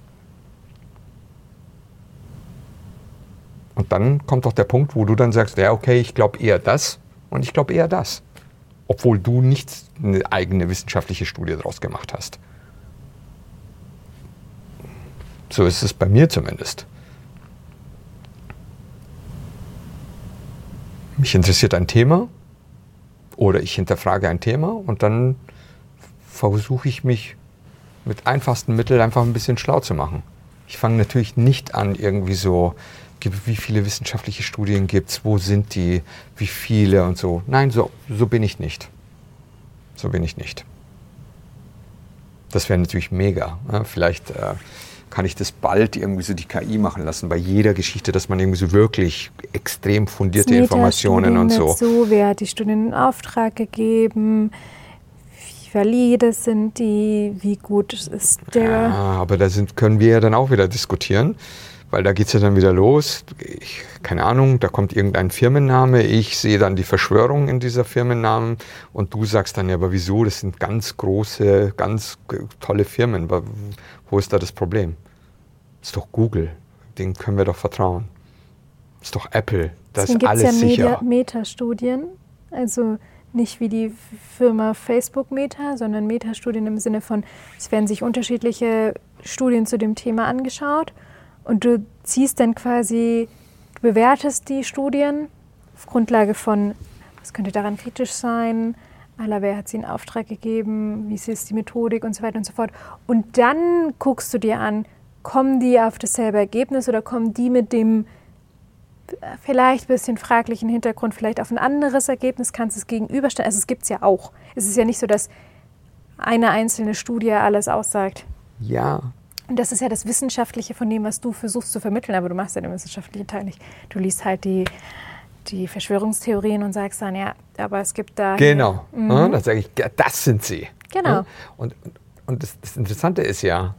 Und dann kommt doch der Punkt, wo du dann sagst, ja okay, ich glaube eher das und ich glaube eher das. Obwohl du nicht eine eigene wissenschaftliche Studie daraus gemacht hast. So ist es bei mir zumindest. Mich interessiert ein Thema oder ich hinterfrage ein Thema und dann versuche ich mich mit einfachsten Mitteln einfach ein bisschen schlau zu machen. Ich fange natürlich nicht an, irgendwie so, wie viele wissenschaftliche Studien gibt es, wo sind die, wie viele und so. Nein, so, so bin ich nicht. So bin ich nicht. Das wäre natürlich mega. Ja, vielleicht äh, kann ich das bald irgendwie so die K I machen lassen, bei jeder Geschichte, dass man irgendwie so wirklich extrem fundierte Informationen und so. so. Wer hat die Studien in Auftrag gegeben? Wie valide sind die? Wie gut ist der? Ja, aber da sind, können wir ja dann auch wieder diskutieren. Weil da geht es ja dann wieder los, ich, keine Ahnung, da kommt irgendein Firmenname, ich sehe dann die Verschwörung in dieser Firmennamen und du sagst dann, ja, aber wieso, das sind ganz große, ganz tolle Firmen, wo ist da das Problem? Das ist doch Google, denen können wir doch vertrauen. Das ist doch Apple, da ist alles ja sicher. Media, Meta-Studien, also nicht wie die Firma Facebook Meta, sondern Meta-Studien im Sinne von, es werden sich unterschiedliche Studien zu dem Thema angeschaut. Und du ziehst dann quasi, du bewertest die Studien auf Grundlage von, was könnte daran kritisch sein, aller wer hat sie in Auftrag gegeben, wie ist die Methodik und so weiter und so fort. Und dann guckst du dir an, kommen die auf dasselbe Ergebnis oder kommen die mit dem vielleicht ein bisschen fraglichen Hintergrund vielleicht auf ein anderes Ergebnis, kannst du es gegenüberstellen. Also es gibt es ja auch. Es ist ja nicht so, dass eine einzelne Studie alles aussagt. Ja. Und das ist ja das Wissenschaftliche von dem, was du versuchst zu vermitteln, aber du machst ja den wissenschaftlichen Teil nicht. Du liest halt die, die Verschwörungstheorien und sagst dann, ja, aber es gibt da... Genau, mhm. ja, dann sage ich, ja, das sind sie. Genau. Ja? Und, und das, das Interessante ist ja,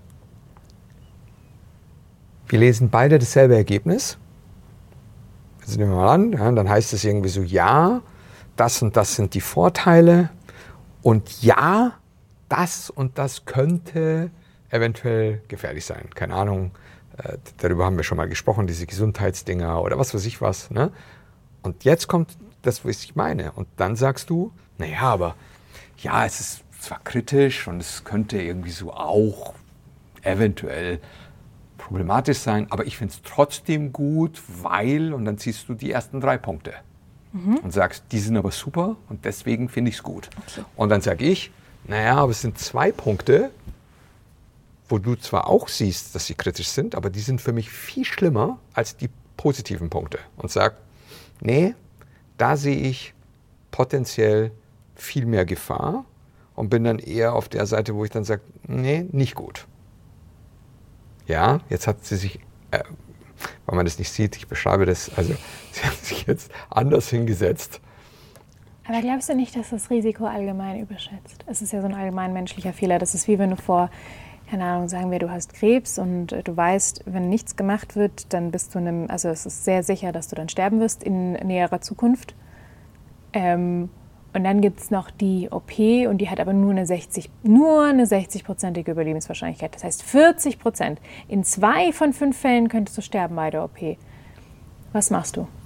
wir lesen beide dasselbe Ergebnis. Jetzt nehmen wir mal an, ja, dann heißt es irgendwie so, ja, das und das sind die Vorteile und ja, das und das könnte... eventuell gefährlich sein. Keine Ahnung, äh, darüber haben wir schon mal gesprochen, diese Gesundheitsdinger oder was weiß ich was. Ne? Und jetzt kommt das, was ich meine. Und dann sagst du, naja, aber ja, es ist zwar kritisch und es könnte irgendwie so auch eventuell problematisch sein, aber ich finde es trotzdem gut, weil, und dann ziehst du die ersten drei Punkte mhm. und sagst, die sind aber super und deswegen finde ich es gut. Okay. Und dann sage ich, naja, aber es sind zwei Punkte, wo du zwar auch siehst, dass sie kritisch sind, aber die sind für mich viel schlimmer als die positiven Punkte. Und sag, nee, da sehe ich potenziell viel mehr Gefahr und bin dann eher auf der Seite, wo ich dann sage, nee, nicht gut. Ja, jetzt hat sie sich, äh, weil man das nicht sieht, ich beschreibe das, also sie hat sich jetzt anders hingesetzt. Aber glaubst du nicht, dass das Risiko allgemein überschätzt? Es ist ja so ein allgemein menschlicher Fehler. Das ist wie wenn du vor... keine Ahnung, sagen wir, du hast Krebs und du weißt, wenn nichts gemacht wird, dann bist du in einem, also es ist sehr sicher, dass du dann sterben wirst in näherer Zukunft. Ähm, und dann gibt es noch die O P und die hat aber nur eine sechzig, nur eine sechzig-prozentige Überlebenswahrscheinlichkeit. Das heißt vierzig Prozent. In zwei von fünf Fällen könntest du sterben bei der O P. Was machst du?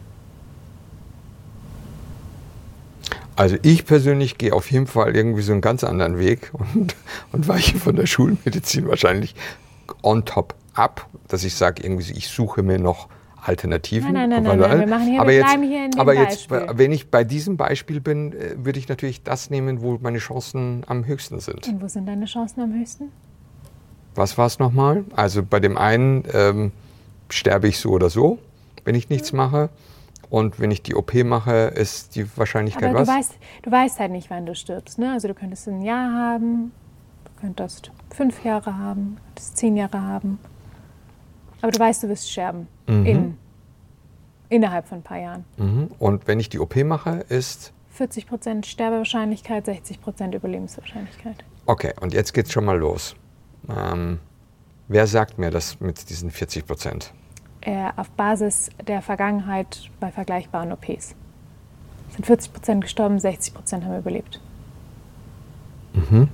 Also ich persönlich gehe auf jeden Fall irgendwie so einen ganz anderen Weg und, und weiche von der Schulmedizin wahrscheinlich on top ab, dass ich sage, irgendwie so, ich suche mir noch Alternativen. Nein, nein, nein, nein, nein. Wir machen hier, aber wir jetzt, bleiben hier in dem aber jetzt, Beispiel. wenn ich bei diesem Beispiel bin, würde ich natürlich das nehmen, wo meine Chancen am höchsten sind. Und wo sind deine Chancen am höchsten? Was war es nochmal? Also bei dem einen ähm, sterbe ich so oder so, wenn ich nichts mhm. mache. Und wenn ich die O P mache, ist die Wahrscheinlichkeit Aber was? du weißt, du weißt halt nicht, wann du stirbst. Ne? Also du könntest ein Jahr haben, du könntest fünf Jahre haben, du könntest zehn Jahre haben. Aber du weißt, du wirst sterben. Mhm. In, innerhalb von ein paar Jahren. Mhm. Und wenn ich die O P mache, ist... vierzig Prozent Sterbewahrscheinlichkeit, sechzig Prozent Überlebenswahrscheinlichkeit. Okay, und jetzt geht's schon mal los. Ähm, wer sagt mir das mit diesen vierzig Prozent? Äh, auf Basis der Vergangenheit bei vergleichbaren O Ps. Es sind vierzig Prozent gestorben, sechzig Prozent haben überlebt. Mhm.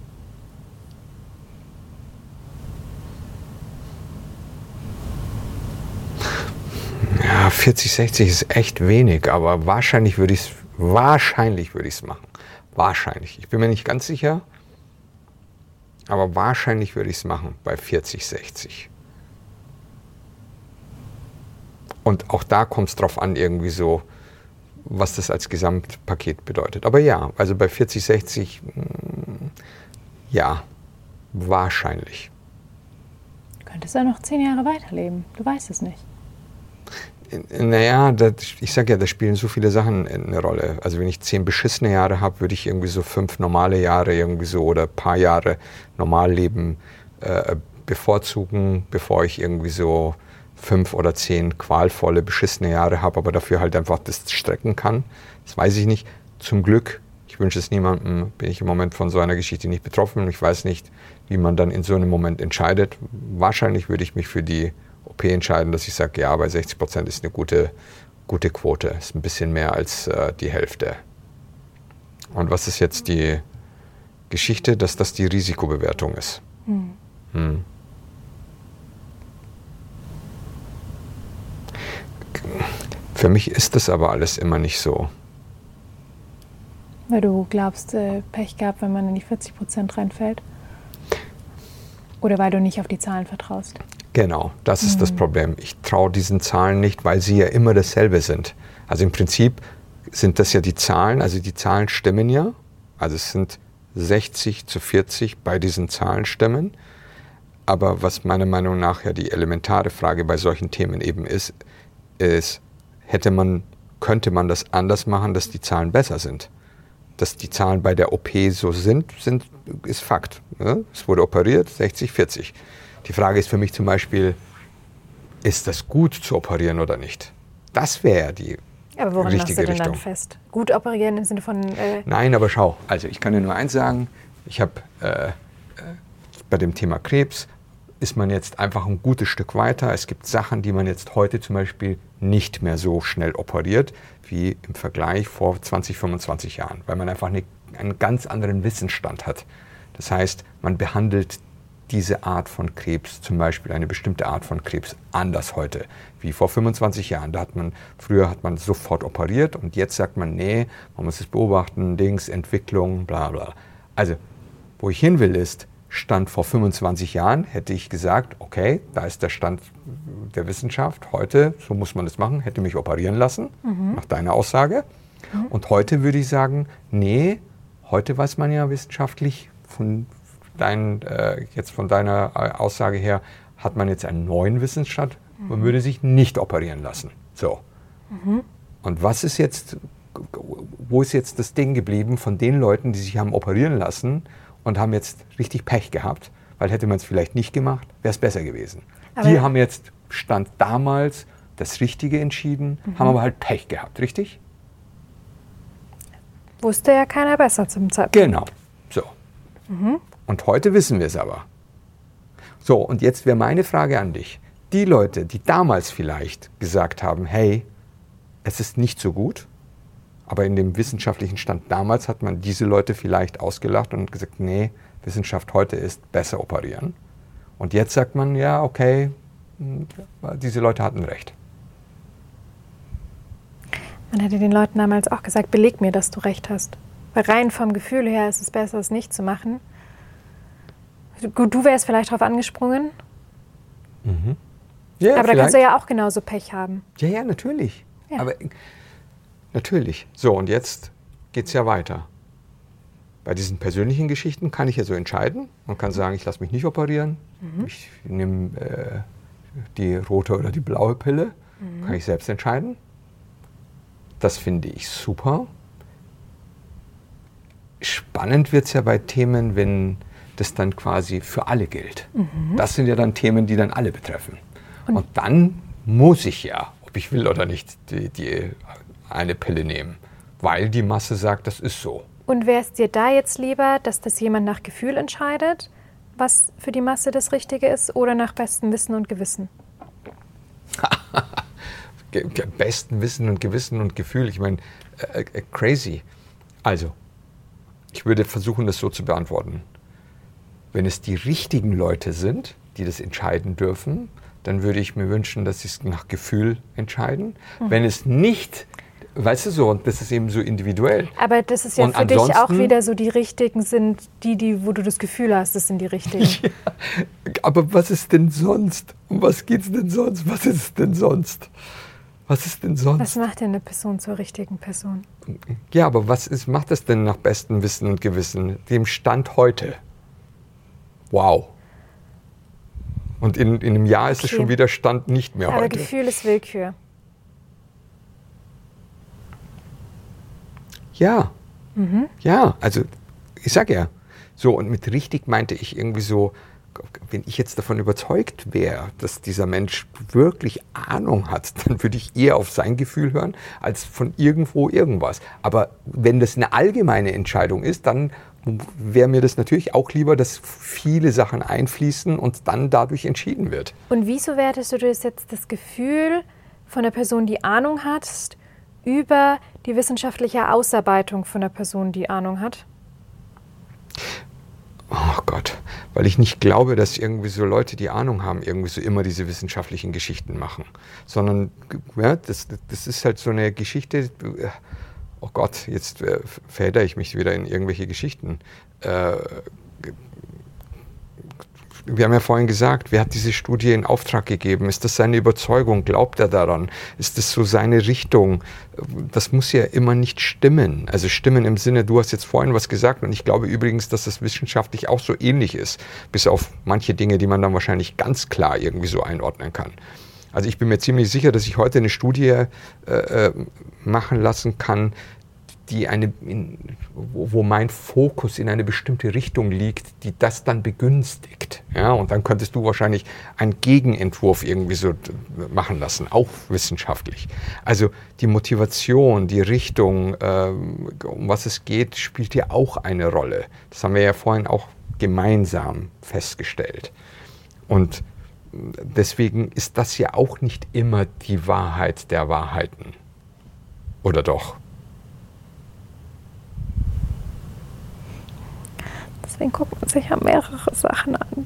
Ja, vierzig, sechzig ist echt wenig, aber wahrscheinlich würde ich es wahrscheinlich würde ich es machen. Wahrscheinlich. Ich bin mir nicht ganz sicher, aber wahrscheinlich würde ich es machen bei vierzig, sechzig. Und auch da kommt es drauf an, irgendwie so, was das als Gesamtpaket bedeutet. Aber ja, also bei vierzig, sechzig, mh, ja, wahrscheinlich. Du könntest ja noch zehn Jahre weiterleben. Du weißt es nicht. Naja, das, ich sage ja, da spielen so viele Sachen eine Rolle. Also wenn ich zehn beschissene Jahre habe, würde ich irgendwie so fünf normale Jahre irgendwie so oder ein paar Jahre Normalleben äh, bevorzugen, bevor ich irgendwie so fünf oder zehn qualvolle, beschissene Jahre habe, aber dafür halt einfach das strecken kann. Das weiß ich nicht. Zum Glück, ich wünsche es niemandem, bin ich im Moment von so einer Geschichte nicht betroffen. Ich weiß nicht, wie man dann in so einem Moment entscheidet. Wahrscheinlich würde ich mich für die O P entscheiden, dass ich sage, ja, bei sechzig Prozent ist eine gute, gute Quote. Ist ein bisschen mehr als äh, die Hälfte. Und was ist jetzt die Geschichte, dass das die Risikobewertung ist? Hm. Hm. Für mich ist das aber alles immer nicht so. Weil du glaubst, äh, Pech gehabt, wenn man in die vierzig Prozent reinfällt? Oder weil du nicht auf die Zahlen vertraust? Genau, das ist mhm. das Problem. Ich traue diesen Zahlen nicht, weil sie ja immer dasselbe sind. Also im Prinzip sind das ja die Zahlen, also die Zahlen stimmen ja. Also es sind sechzig zu vierzig bei diesen Zahlen stimmen. Aber was meiner Meinung nach ja die elementare Frage bei solchen Themen eben ist, ist, hätte man, könnte man das anders machen, dass die Zahlen besser sind? Dass die Zahlen bei der O P so sind, sind ist Fakt. Ne? Es wurde operiert, sechzig, vierzig. Die Frage ist für mich zum Beispiel, ist das gut zu operieren oder nicht? Das wäre die aber woran richtige machst du denn Richtung. Dann fest? Gut operieren im Sinne von... Äh Nein, aber schau, also ich kann dir nur eins sagen, ich habe äh, bei dem Thema Krebs ist man jetzt einfach ein gutes Stück weiter. Es gibt Sachen, die man jetzt heute zum Beispiel nicht mehr so schnell operiert, wie im Vergleich vor zwanzig, fünfundzwanzig Jahren, weil man einfach eine, einen ganz anderen Wissensstand hat. Das heißt, man behandelt diese Art von Krebs, zum Beispiel eine bestimmte Art von Krebs, anders heute, wie vor fünfundzwanzig Jahren. Da hat man, früher hat man sofort operiert und jetzt sagt man, nee, man muss es beobachten, Dings, Entwicklung, bla bla. Also, wo ich hin will ist, Stand vor fünfundzwanzig Jahren hätte ich gesagt, okay, da ist der Stand der Wissenschaft, heute, so muss man das machen, hätte mich operieren lassen, mhm. nach deiner Aussage. Mhm. Und heute würde ich sagen, nee, heute weiß man ja wissenschaftlich, von, dein, äh, jetzt von deiner Aussage her, hat man jetzt einen neuen Wissensstand, mhm. man würde sich nicht operieren lassen. So. Mhm. Und was ist jetzt, wo ist jetzt das Ding geblieben von den Leuten, die sich haben operieren lassen, und haben jetzt richtig Pech gehabt, weil hätte man es vielleicht nicht gemacht, wäre es besser gewesen. Aber die haben jetzt, Stand damals, das Richtige entschieden, mhm. haben aber halt Pech gehabt, richtig? Wusste ja keiner besser zum Zeitpunkt. Genau, so. Mhm. Und heute wissen wir es aber. So, und jetzt wäre meine Frage an dich. Die Leute, die damals vielleicht gesagt haben, hey, es ist nicht so gut, aber in dem wissenschaftlichen Stand damals hat man diese Leute vielleicht ausgelacht und gesagt, nee, Wissenschaft heute ist besser operieren. Und jetzt sagt man, ja, okay, diese Leute hatten recht. Man hätte den Leuten damals auch gesagt, beleg mir, dass du recht hast. Weil rein vom Gefühl her ist es besser, es nicht zu machen. Gut, du wärst vielleicht drauf angesprungen. Mhm. Ja, aber da vielleicht. kannst du ja auch genauso Pech haben. Ja, ja, natürlich. Ja. Aber natürlich. So, und jetzt geht es ja weiter. Bei diesen persönlichen Geschichten kann ich ja so entscheiden. Man kann sagen, ich lasse mich nicht operieren. Mhm. Ich nehme äh, die rote oder die blaue Pille. Mhm. Kann ich selbst entscheiden. Das finde ich super. Spannend wird es ja bei Themen, wenn das dann quasi für alle gilt. Mhm. Das sind ja dann Themen, die dann alle betreffen. Und, Und dann muss ich ja, ob ich will oder nicht, die, die eine Pille nehmen, weil die Masse sagt, das ist so. Und wäre es dir da jetzt lieber, dass das jemand nach Gefühl entscheidet, was für die Masse das Richtige ist, oder nach bestem Wissen und Gewissen? Besten Wissen und Gewissen und Gefühl, ich meine, äh, äh, crazy. Also, ich würde versuchen, das so zu beantworten. Wenn es die richtigen Leute sind, die das entscheiden dürfen, dann würde ich mir wünschen, dass sie es nach Gefühl entscheiden. Mhm. Wenn es nicht, weißt du so, und das ist eben so individuell. Aber das ist ja und für dich auch wieder so, die Richtigen sind die, die, wo du das Gefühl hast, das sind die Richtigen. Ja, aber was ist denn sonst? Um was geht es denn sonst? Was ist es denn sonst? Was ist denn sonst? Was macht denn eine Person zur richtigen Person? Ja, aber was ist, macht das denn nach bestem Wissen und Gewissen? Dem Stand heute. Wow. Und in, in einem Jahr ist okay. Es schon wieder Stand nicht mehr aber heute. Aber Gefühl ist Willkür. Ja. Mhm. Ja, also ich sag ja. So, und mit richtig meinte ich irgendwie so, wenn ich jetzt davon überzeugt wäre, dass dieser Mensch wirklich Ahnung hat, dann würde ich eher auf sein Gefühl hören, als von irgendwo irgendwas. Aber wenn das eine allgemeine Entscheidung ist, dann wäre mir das natürlich auch lieber, dass viele Sachen einfließen und dann dadurch entschieden wird. Und wieso wertest du das jetzt das Gefühl von der Person, die Ahnung hat, über die wissenschaftliche Ausarbeitung von der Person, die Ahnung hat? Oh Gott, weil ich nicht glaube, dass irgendwie so Leute, die Ahnung haben, irgendwie so immer diese wissenschaftlichen Geschichten machen. Sondern, ja, das, das ist halt so eine Geschichte, oh Gott, jetzt äh, verhedder ich mich wieder in irgendwelche Geschichten. Äh, wir haben ja vorhin gesagt, wer hat diese Studie in Auftrag gegeben? Ist das seine Überzeugung? Glaubt er daran? Ist das so seine Richtung? Das muss ja immer nicht stimmen. Also stimmen im Sinne, du hast jetzt vorhin was gesagt und ich glaube übrigens, dass das wissenschaftlich auch so ähnlich ist, bis auf manche Dinge, die man dann wahrscheinlich ganz klar irgendwie so einordnen kann. Also ich bin mir ziemlich sicher, dass ich heute eine Studie äh, machen lassen kann, die eine, in, wo, wo mein Fokus in eine bestimmte Richtung liegt, die das dann begünstigt. Ja, und dann könntest du wahrscheinlich einen Gegenentwurf irgendwie so machen lassen, auch wissenschaftlich. Also die Motivation, die Richtung, äh, um was es geht, spielt hier auch eine Rolle. Das haben wir ja vorhin auch gemeinsam festgestellt. Und deswegen ist das ja auch nicht immer die Wahrheit der Wahrheiten. Oder doch? Deswegen guckt man sich ja mehrere Sachen an.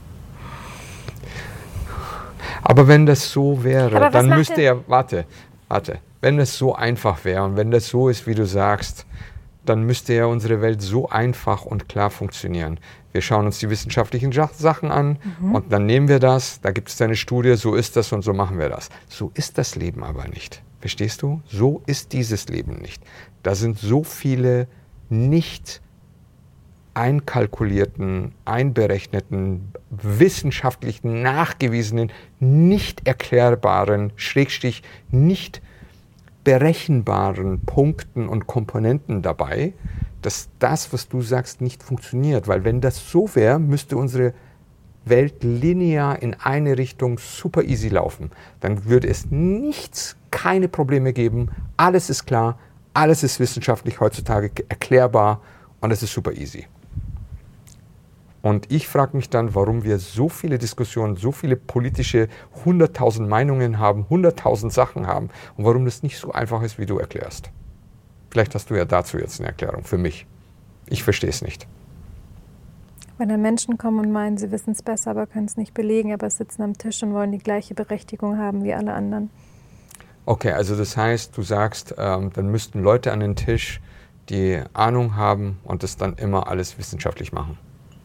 Aber wenn das so wäre, dann müsste ja, warte, warte, wenn es so einfach wäre und wenn das so ist, wie du sagst, dann müsste ja unsere Welt so einfach und klar funktionieren. Wir schauen uns die wissenschaftlichen Sachen an mhm. und dann nehmen wir das, da gibt es eine Studie, so ist das und so machen wir das. So ist das Leben aber nicht. Verstehst du? So ist dieses Leben nicht. Da sind so viele nicht einkalkulierten, einberechneten, wissenschaftlich nachgewiesenen, nicht erklärbaren, Schrägstrich nicht berechenbaren Punkten und Komponenten dabei, dass das, was du sagst, nicht funktioniert. Weil wenn das so wäre, müsste unsere Welt linear in eine Richtung super easy laufen. Dann würde es nichts, keine Probleme geben. Alles ist klar, alles ist wissenschaftlich heutzutage erklärbar und es ist super easy. Und ich frage mich dann, warum wir so viele Diskussionen, so viele politische, hunderttausend Meinungen haben, hunderttausend Sachen haben und warum das nicht so einfach ist, wie du erklärst. Vielleicht hast du ja dazu jetzt eine Erklärung für mich. Ich verstehe es nicht. Wenn dann Menschen kommen und meinen, sie wissen es besser, aber können es nicht belegen, aber sitzen am Tisch und wollen die gleiche Berechtigung haben wie alle anderen. Okay, also das heißt, du sagst, ähm, dann müssten Leute an den Tisch, die Ahnung haben und das dann immer alles wissenschaftlich machen.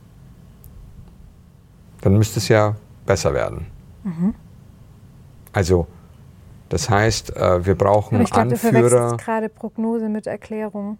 Dann müsste es ja besser werden. Mhm. Also, das heißt, äh, wir brauchen aber ich glaub, Anführer. Du verwechselst gerade Prognose mit Erklärung.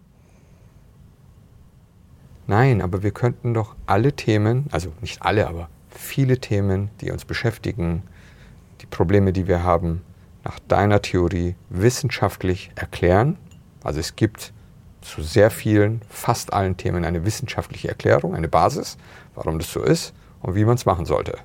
Nein, aber wir könnten doch alle Themen, also nicht alle, aber viele Themen, die uns beschäftigen, die Probleme, die wir haben, nach deiner Theorie wissenschaftlich erklären Also es gibt zu sehr vielen, fast allen Themen eine wissenschaftliche Erklärung, eine Basis, warum das so ist und wie man es machen sollte.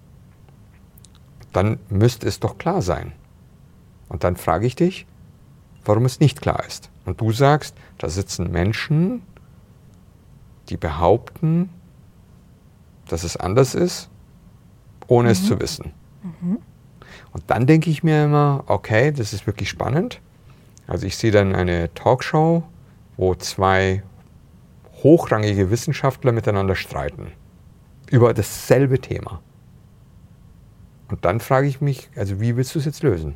Dann müsste es doch klar sein. Und dann frage ich dich, warum es nicht klar ist. Und du sagst, da sitzen Menschen, die behaupten, dass es anders ist, ohne mhm. es zu wissen. Mhm. Und dann denke ich mir immer, okay, das ist wirklich spannend. Also ich sehe dann eine Talkshow, wo zwei hochrangige Wissenschaftler miteinander streiten über dasselbe Thema. Und dann frage ich mich, also wie willst du es jetzt lösen?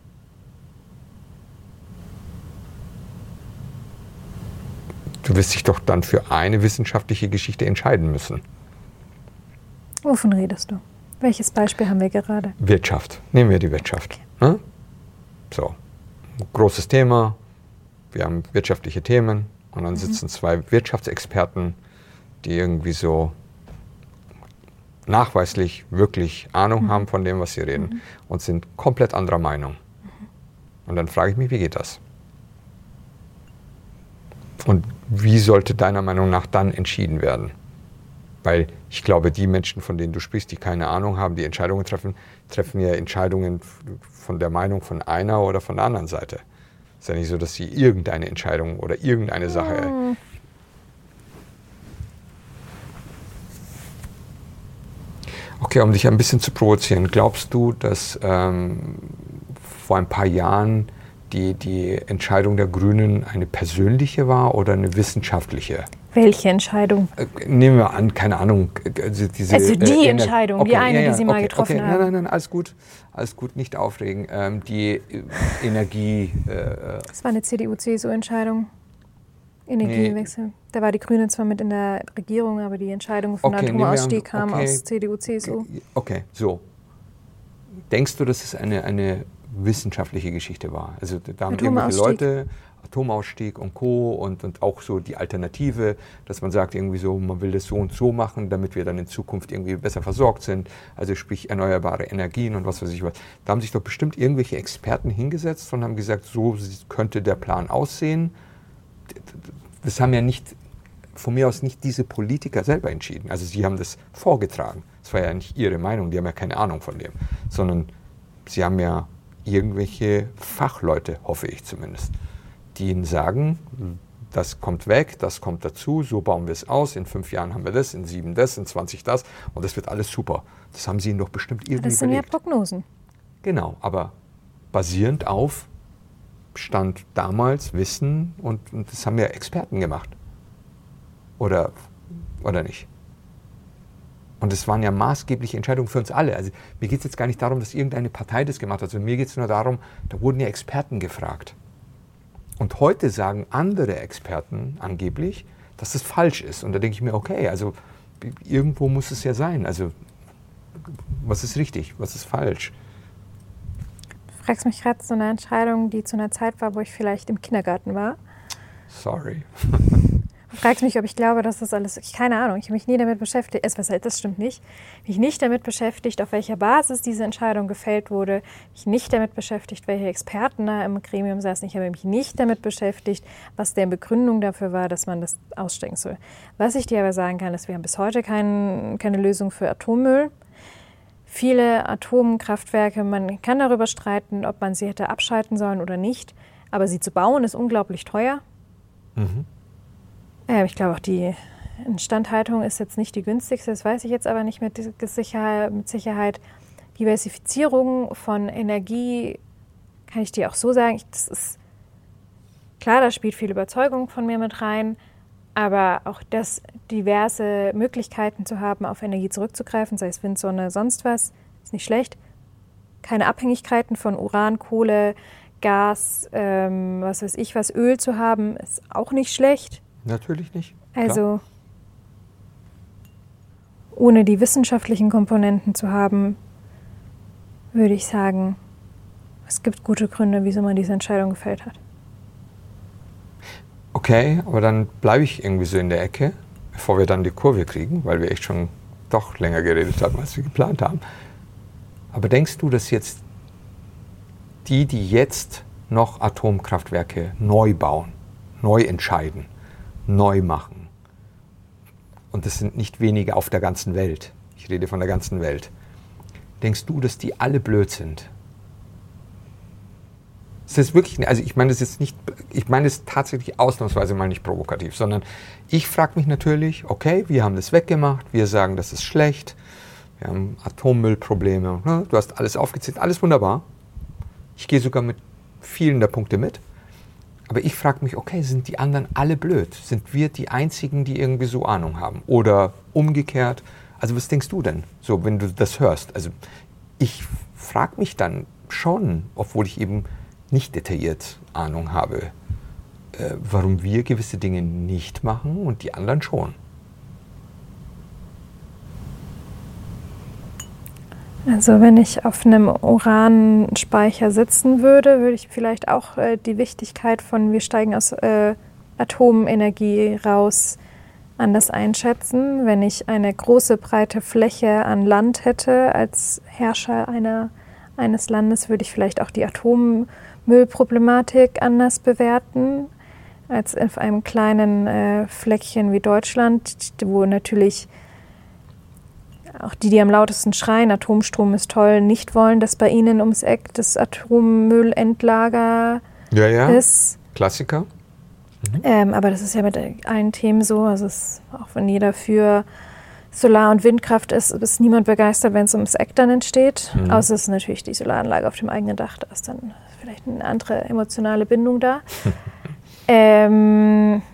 Du wirst dich doch dann für eine wissenschaftliche Geschichte entscheiden müssen. Wovon redest du? Welches Beispiel haben wir gerade? Wirtschaft. Nehmen wir die Wirtschaft. Okay. So, großes Thema. Wir haben wirtschaftliche Themen und dann mhm. sitzen zwei Wirtschaftsexperten, die irgendwie so nachweislich wirklich Ahnung mhm. haben von dem, was sie reden mhm. und sind komplett anderer Meinung. Mhm. Und dann frage ich mich, wie geht das? Und wie sollte deiner Meinung nach dann entschieden werden? Weil ich glaube, die Menschen, von denen du sprichst, die keine Ahnung haben, die Entscheidungen treffen, treffen ja Entscheidungen von der Meinung von einer oder von der anderen Seite. Es ist ja nicht so, dass sie irgendeine Entscheidung oder irgendeine Sache... Mhm. Okay, um dich ein bisschen zu provozieren, glaubst du, dass ähm, vor ein paar Jahren die, die Entscheidung der Grünen eine persönliche war oder eine wissenschaftliche? Welche Entscheidung? Äh, nehmen wir an, keine Ahnung. Also, diese, also die äh, Entscheidung, okay, die eine, ja, ja, die Sie okay, mal getroffen okay, haben. Nein, nein, nein, alles gut, alles gut, nicht aufregen. Ähm, die äh, Energie... Äh, das war eine C D U-C S U-Entscheidung. Energiewechsel. Nee. Da war die Grüne zwar mit in der Regierung, aber die Entscheidung von okay, Atomausstieg kam okay, aus C D U, C S U. Okay, so. Denkst du, dass es eine, eine wissenschaftliche Geschichte war? Also da haben irgendwelche Leute, Atomausstieg und Co. Und, und auch so die Alternative, dass man sagt irgendwie so, man will das so und so machen, damit wir dann in Zukunft irgendwie besser versorgt sind. Also sprich erneuerbare Energien und was weiß ich was. Da haben sich doch bestimmt irgendwelche Experten hingesetzt und haben gesagt, so könnte der Plan aussehen. Das haben ja nicht, von mir aus nicht diese Politiker selber entschieden. Also sie haben das vorgetragen. Das war ja nicht ihre Meinung, die haben ja keine Ahnung von dem. Sondern sie haben ja irgendwelche Fachleute, hoffe ich zumindest, die ihnen sagen, das kommt weg, das kommt dazu, so bauen wir es aus, in fünf Jahren haben wir das, in sieben das, in zwanzig das und das wird alles super. Das haben sie ihnen doch bestimmt irgendwie Das sind überlegt. Ja Prognosen. Genau, aber basierend auf Stand damals Wissen und, und das haben ja Experten gemacht. Oder, oder nicht? Und es waren ja maßgebliche Entscheidungen für uns alle. Also mir geht es jetzt gar nicht darum, dass irgendeine Partei das gemacht hat, sondern mir geht es nur darum, da wurden ja Experten gefragt. Und heute sagen andere Experten angeblich, dass das falsch ist. Und da denke ich mir, okay, also irgendwo muss es ja sein. Also was ist richtig, was ist falsch? Du fragst mich gerade so eine Entscheidung, die zu einer Zeit war, wo ich vielleicht im Kindergarten war. Sorry. Du fragst mich, ob ich glaube, dass das alles... Ich, keine Ahnung, ich habe mich nie damit beschäftigt. Es, was halt, das stimmt nicht. Mich nicht damit beschäftigt, auf welcher Basis diese Entscheidung gefällt wurde. Mich nicht damit beschäftigt, welche Experten da im Gremium saßen. Ich habe mich nicht damit beschäftigt, was deren Begründung dafür war, dass man das ausstecken soll. Was ich dir aber sagen kann, ist, wir haben bis heute kein, keine Lösung für Atommüll. Viele Atomkraftwerke, man kann darüber streiten, ob man sie hätte abschalten sollen oder nicht. Aber sie zu bauen, ist unglaublich teuer. Mhm. Ja, ich glaube auch, die Instandhaltung ist jetzt nicht die günstigste, das weiß ich jetzt aber nicht mit Sicherheit. Mit Sicherheit. Diversifizierung von Energie kann ich dir auch so sagen, das ist klar, da spielt viel Überzeugung von mir mit rein, aber auch das diverse Möglichkeiten zu haben, auf Energie zurückzugreifen, sei es Wind, Sonne, sonst was, ist nicht schlecht. Keine Abhängigkeiten von Uran, Kohle, Gas, ähm, was weiß ich was, Öl zu haben, ist auch nicht schlecht. Natürlich nicht. Also klar. Ohne die wissenschaftlichen Komponenten zu haben, würde ich sagen, es gibt gute Gründe, wieso man diese Entscheidung gefällt hat. Okay, aber dann bleibe ich irgendwie so in der Ecke, bevor wir dann die Kurve kriegen, weil wir echt schon doch länger geredet haben, als wir geplant haben. Aber denkst du, dass jetzt die, die jetzt noch Atomkraftwerke neu bauen, neu entscheiden, neu machen. Und das sind nicht wenige auf der ganzen Welt. Ich rede von der ganzen Welt. Denkst du, dass die alle blöd sind? Das ist wirklich, also ich meine das jetzt nicht, ich meine es tatsächlich ausnahmsweise mal nicht provokativ, sondern ich frage mich natürlich, okay, wir haben das weggemacht, wir sagen, das ist schlecht, wir haben Atommüllprobleme, ne? Du hast alles aufgezählt, alles wunderbar. Ich gehe sogar mit vielen der Punkte mit. Aber ich frage mich, okay, sind die anderen alle blöd? Sind wir die Einzigen, die irgendwie so Ahnung haben? Oder umgekehrt? Also was denkst du denn, so wenn du das hörst? Also ich frage mich dann schon, obwohl ich eben nicht detailliert Ahnung habe, äh, warum wir gewisse Dinge nicht machen und die anderen schon. Also wenn ich auf einem Uranspeicher sitzen würde, würde ich vielleicht auch äh, die Wichtigkeit von wir steigen aus äh, Atomenergie raus anders einschätzen. Wenn ich eine große, breite Fläche an Land hätte als Herrscher einer, eines Landes, würde ich vielleicht auch die Atommüllproblematik anders bewerten als auf einem kleinen äh, Fleckchen wie Deutschland, wo natürlich auch die, die am lautesten schreien, Atomstrom ist toll, nicht wollen, dass bei ihnen ums Eck das Atommüllendlager ja, ja. ist. Klassiker. Mhm. Ähm, aber das ist ja mit allen Themen so. Also es, auch wenn jeder für Solar- und Windkraft ist, ist niemand begeistert, wenn es ums Eck dann entsteht. Mhm. Außer es ist natürlich die Solaranlage auf dem eigenen Dach. Da ist dann vielleicht eine andere emotionale Bindung da. ähm,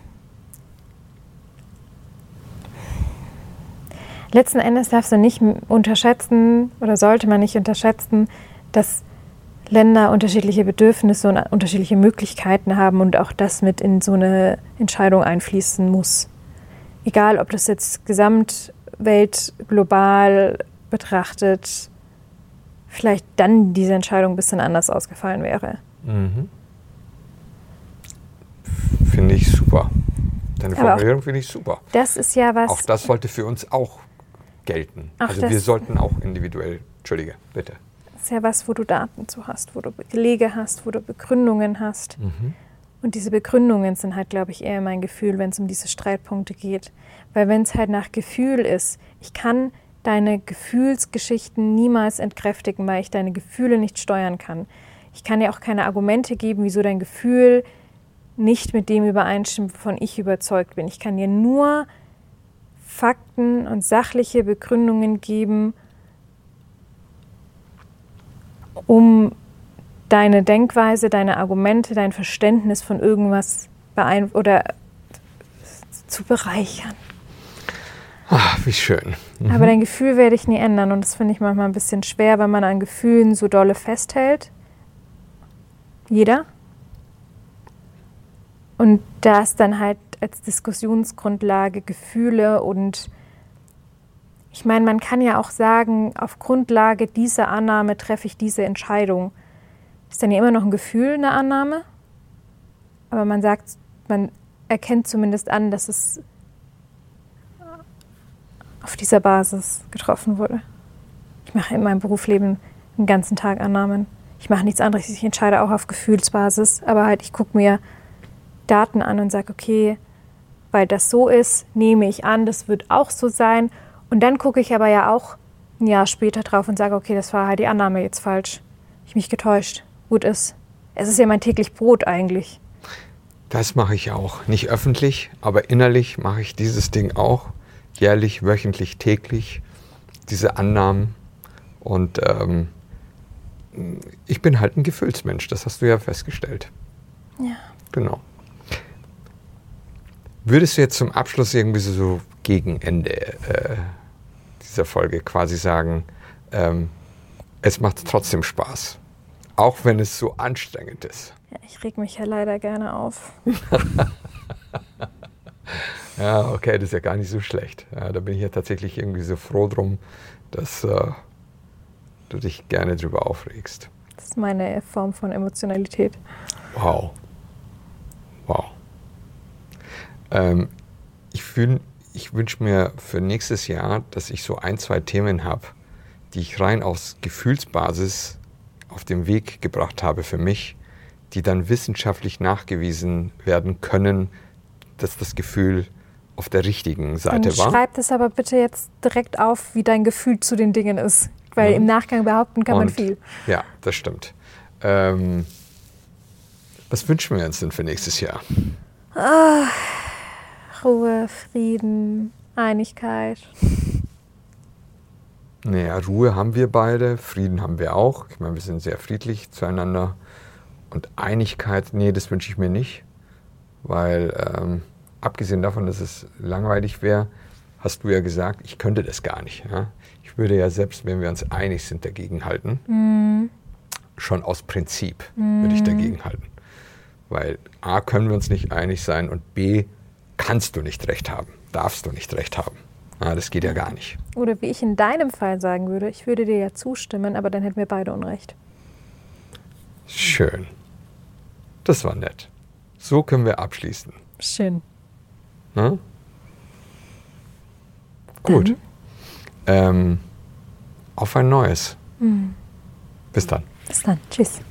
Letzten Endes darfst du nicht unterschätzen oder sollte man nicht unterschätzen, dass Länder unterschiedliche Bedürfnisse und unterschiedliche Möglichkeiten haben und auch das mit in so eine Entscheidung einfließen muss. Egal, ob das jetzt Gesamtwelt, global betrachtet, vielleicht dann diese Entscheidung ein bisschen anders ausgefallen wäre. Mhm. Finde ich super. Deine Formulierung finde ich super. Das ist ja was. Auch das sollte für uns auch gelten. Ach, also wir sollten auch individuell, Entschuldige, bitte. Das ist ja was, wo du Daten zu hast, wo du Belege hast, wo du Begründungen hast. Mhm. Und diese Begründungen sind halt, glaube ich, eher mein Gefühl, wenn es um diese Streitpunkte geht. Weil wenn es halt nach Gefühl ist, ich kann deine Gefühlsgeschichten niemals entkräftigen, weil ich deine Gefühle nicht steuern kann. Ich kann dir auch keine Argumente geben, wieso dein Gefühl nicht mit dem übereinstimmt, wovon ich überzeugt bin. Ich kann dir nur Fakten und sachliche Begründungen geben, um deine Denkweise, deine Argumente, dein Verständnis von irgendwas beeinf- oder zu bereichern. Ach, wie schön. Mhm. Aber dein Gefühl werde ich nie ändern und das finde ich manchmal ein bisschen schwer, wenn man an Gefühlen so dolle festhält. Jeder. Und da ist dann halt als Diskussionsgrundlage Gefühle und ich meine, man kann ja auch sagen, auf Grundlage dieser Annahme treffe ich diese Entscheidung. Ist dann ja immer noch ein Gefühl, eine Annahme, aber man sagt, man erkennt zumindest an, dass es auf dieser Basis getroffen wurde. Ich mache in meinem Berufsleben den ganzen Tag Annahmen. Ich mache nichts anderes, ich entscheide auch auf Gefühlsbasis, aber halt ich gucke mir Daten an und sage, okay, weil das so ist, nehme ich an, das wird auch so sein. Und dann gucke ich aber ja auch ein Jahr später drauf und sage, okay, das war halt die Annahme jetzt falsch. Ich mich getäuscht. Gut ist. Es ist ja mein täglich Brot eigentlich. Das mache ich auch. Nicht öffentlich, aber innerlich mache ich dieses Ding auch. Jährlich, wöchentlich, täglich. Diese Annahmen. Und ähm, ich bin halt ein Gefühlsmensch. Das hast du ja festgestellt. Ja. Genau. Würdest du jetzt zum Abschluss irgendwie so gegen Ende äh, dieser Folge quasi sagen, ähm, es macht trotzdem Spaß, auch wenn es so anstrengend ist? Ja, ich reg mich ja leider gerne auf. Ja, okay, das ist ja gar nicht so schlecht. Ja, da bin ich ja tatsächlich irgendwie so froh drum, dass äh, du dich gerne drüber aufregst. Das ist meine Form von Emotionalität. Wow. Wow. Ähm, ich fühl, ich wünsche mir für nächstes Jahr, dass ich so ein, zwei Themen habe, die ich rein aus Gefühlsbasis auf den Weg gebracht habe für mich, die dann wissenschaftlich nachgewiesen werden können, dass das Gefühl auf der richtigen Seite Dann war. schreib das aber bitte jetzt direkt auf, wie dein Gefühl zu den Dingen ist. Weil Mhm. im Nachgang behaupten kann man Und- viel. Ja, das stimmt. Ähm, was wünschen wir uns denn für nächstes Jahr? Ruhe, Frieden, Einigkeit. Naja, Ruhe haben wir beide, Frieden haben wir auch. Ich meine, wir sind sehr friedlich zueinander. Und Einigkeit, nee, das wünsche ich mir nicht. Weil, ähm, abgesehen davon, dass es langweilig wäre, hast du ja gesagt, ich könnte das gar nicht. Ja? Ich würde ja selbst, wenn wir uns einig sind, dagegen halten. Mhm. Schon aus Prinzip würde ich dagegen halten. Weil A, können wir uns nicht einig sein und B, kannst du nicht recht haben, darfst du nicht recht haben. Ja, das geht ja gar nicht. Oder wie ich in deinem Fall sagen würde, ich würde dir ja zustimmen, aber dann hätten wir beide Unrecht. Schön. Das war nett. So können wir abschließen. Schön. Ne? Gut. Ähm, auf ein neues. Bis dann. Bis dann. Tschüss.